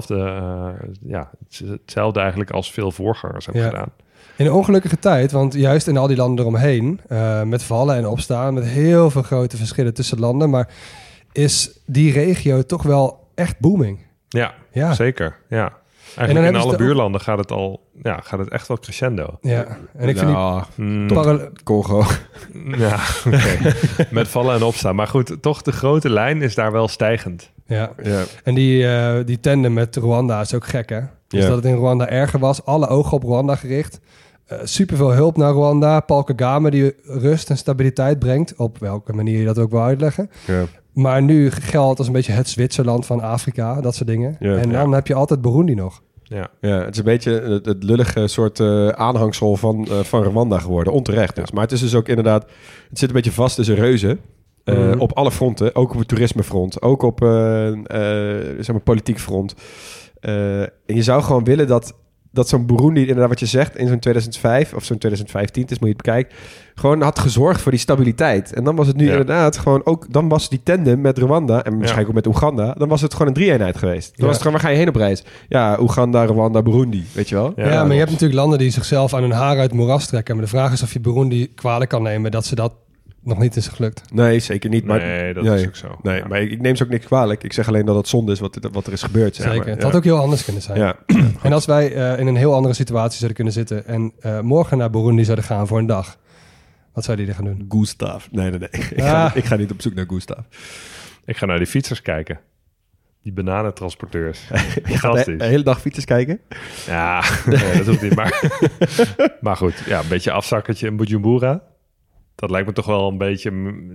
hetzelfde eigenlijk als veel voorgangers hebben gedaan. In een ongelukkige tijd, want juist in al die landen eromheen, met vallen en opstaan, met heel veel grote verschillen tussen landen, maar is die regio toch wel echt booming. Ja. Zeker, ja. Eigenlijk in alle buurlanden gaat het echt wel crescendo. Ja, en ik vind Congo. Ja, okay. Met vallen en opstaan. Maar goed, toch de grote lijn is daar wel stijgend. Ja. En die tandem met Rwanda is ook gek, hè? Dus dat het in Rwanda erger was. Alle ogen op Rwanda gericht. Superveel hulp naar Rwanda. Paul Kagame die rust en stabiliteit brengt. Op welke manier je dat ook wil uitleggen. Ja. Maar nu geldt als een beetje het Zwitserland van Afrika. Dat soort dingen. Ja, en dan heb je altijd Burundi nog. Ja, het is een beetje het lullige soort aanhangsel van Rwanda geworden. Onterecht dus. Maar het is dus ook inderdaad... Het zit een beetje vast tussen reuzen. Op alle fronten. Ook op het toerismefront. Ook op politiek front. En je zou gewoon willen dat zo'n Burundi, inderdaad wat je zegt, in zo'n 2005 of zo'n 2015, het is moet je het bekijken, gewoon had gezorgd voor die stabiliteit. En dan was het nu inderdaad gewoon ook, dan was die tandem met Rwanda en waarschijnlijk ook met Oeganda, dan was het gewoon een 3-eenheid geweest. Dan was het gewoon, waar ga je heen op reis? Ja, Oeganda, Rwanda, Burundi, weet je wel? Ja, maar je hebt natuurlijk landen die zichzelf aan hun haar uit het moeras trekken. Maar de vraag is of je Burundi kwalijk kan nemen dat ze dat nog niet is gelukt. Nee, zeker niet. Maar, nee, dat is ook zo. Nee, maar ik neem ze ook niks kwalijk. Ik zeg alleen dat het zonde is wat er is gebeurd. Zeg zeker. maar. Het had ook heel anders kunnen zijn. Ja. En als wij in een heel andere situatie zouden kunnen zitten en morgen naar Burundi zouden gaan voor een dag, wat zou die er gaan doen? Gustav. Nee. Ik ga niet op zoek naar Gustav. Ik ga naar die fietsers kijken. Die bananentransporteurs. Je gaat de hele dag fietsers kijken? Ja, nee, dat hoeft niet. Maar goed, een beetje afzakkertje in Bujumbura. Dat lijkt me toch wel een beetje,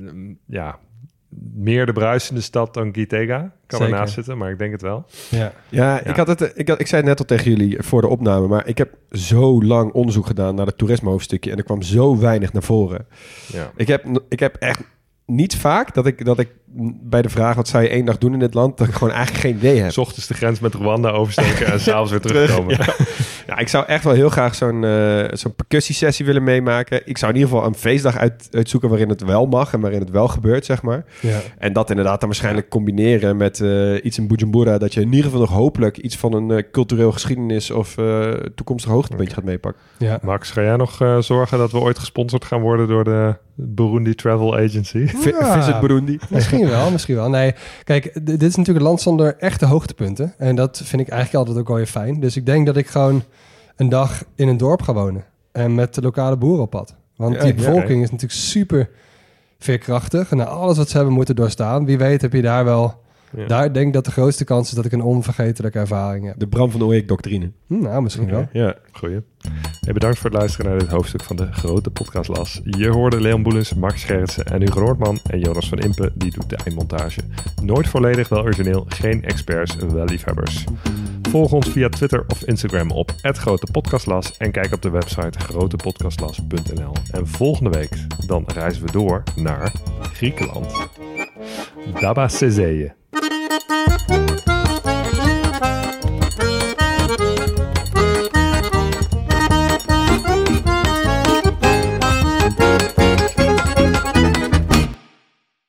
meer de bruisende stad dan Gitega. Kan ernaast zitten, maar ik denk het wel. Ja. Ik zei het net al tegen jullie voor de opname, maar ik heb zo lang onderzoek gedaan naar het toerisme-hoofdstukje en er kwam zo weinig naar voren. Ja. Ik heb echt niet vaak dat ik bij de vraag wat zou je één dag doen in dit land, dat ik gewoon eigenlijk geen idee heb. 's Ochtends de grens met Rwanda oversteken en s'avonds weer terugkomen. Ja, ik zou echt wel heel graag zo'n percussiesessie willen meemaken. Ik zou in ieder geval een feestdag uitzoeken waarin het wel mag en waarin het wel gebeurt, zeg maar. Ja. En dat inderdaad dan waarschijnlijk combineren met iets in Bujumbura, dat je in ieder geval nog hopelijk iets van een cultureel geschiedenis of toekomstig hoogtepuntje gaat meepakken. Ja. Max, ga jij nog zorgen dat we ooit gesponsord gaan worden door de Burundi Travel Agency? Visit Burundi? Misschien wel. Nee, kijk, dit is natuurlijk een land zonder echte hoogtepunten. En dat vind ik eigenlijk altijd ook wel weer fijn. Dus ik denk dat ik gewoon een dag in een dorp ga wonen. En met de lokale boeren op pad. Want die bevolking is natuurlijk super veerkrachtig. En na alles wat ze hebben moeten doorstaan, wie weet heb je daar wel... Ja. Daar denk ik dat de grootste kans is dat ik een onvergetelijke ervaring heb. De Bram van Ooyek-doctrine. Nou, misschien wel. Ja, goeie. Hey, bedankt voor het luisteren naar dit hoofdstuk van de Grote Podcastlas. Je hoorde Leon Boelens, Max Gerritsen en Hugo Noordman en Jonas van Impe, die doet de eindmontage. Nooit volledig, wel origineel, geen experts, wel liefhebbers. Volg ons via Twitter of Instagram op @grotepodcastlas en kijk op de website grotepodcastlas.nl. En volgende week dan reizen we door naar Griekenland. Dabassezeeën.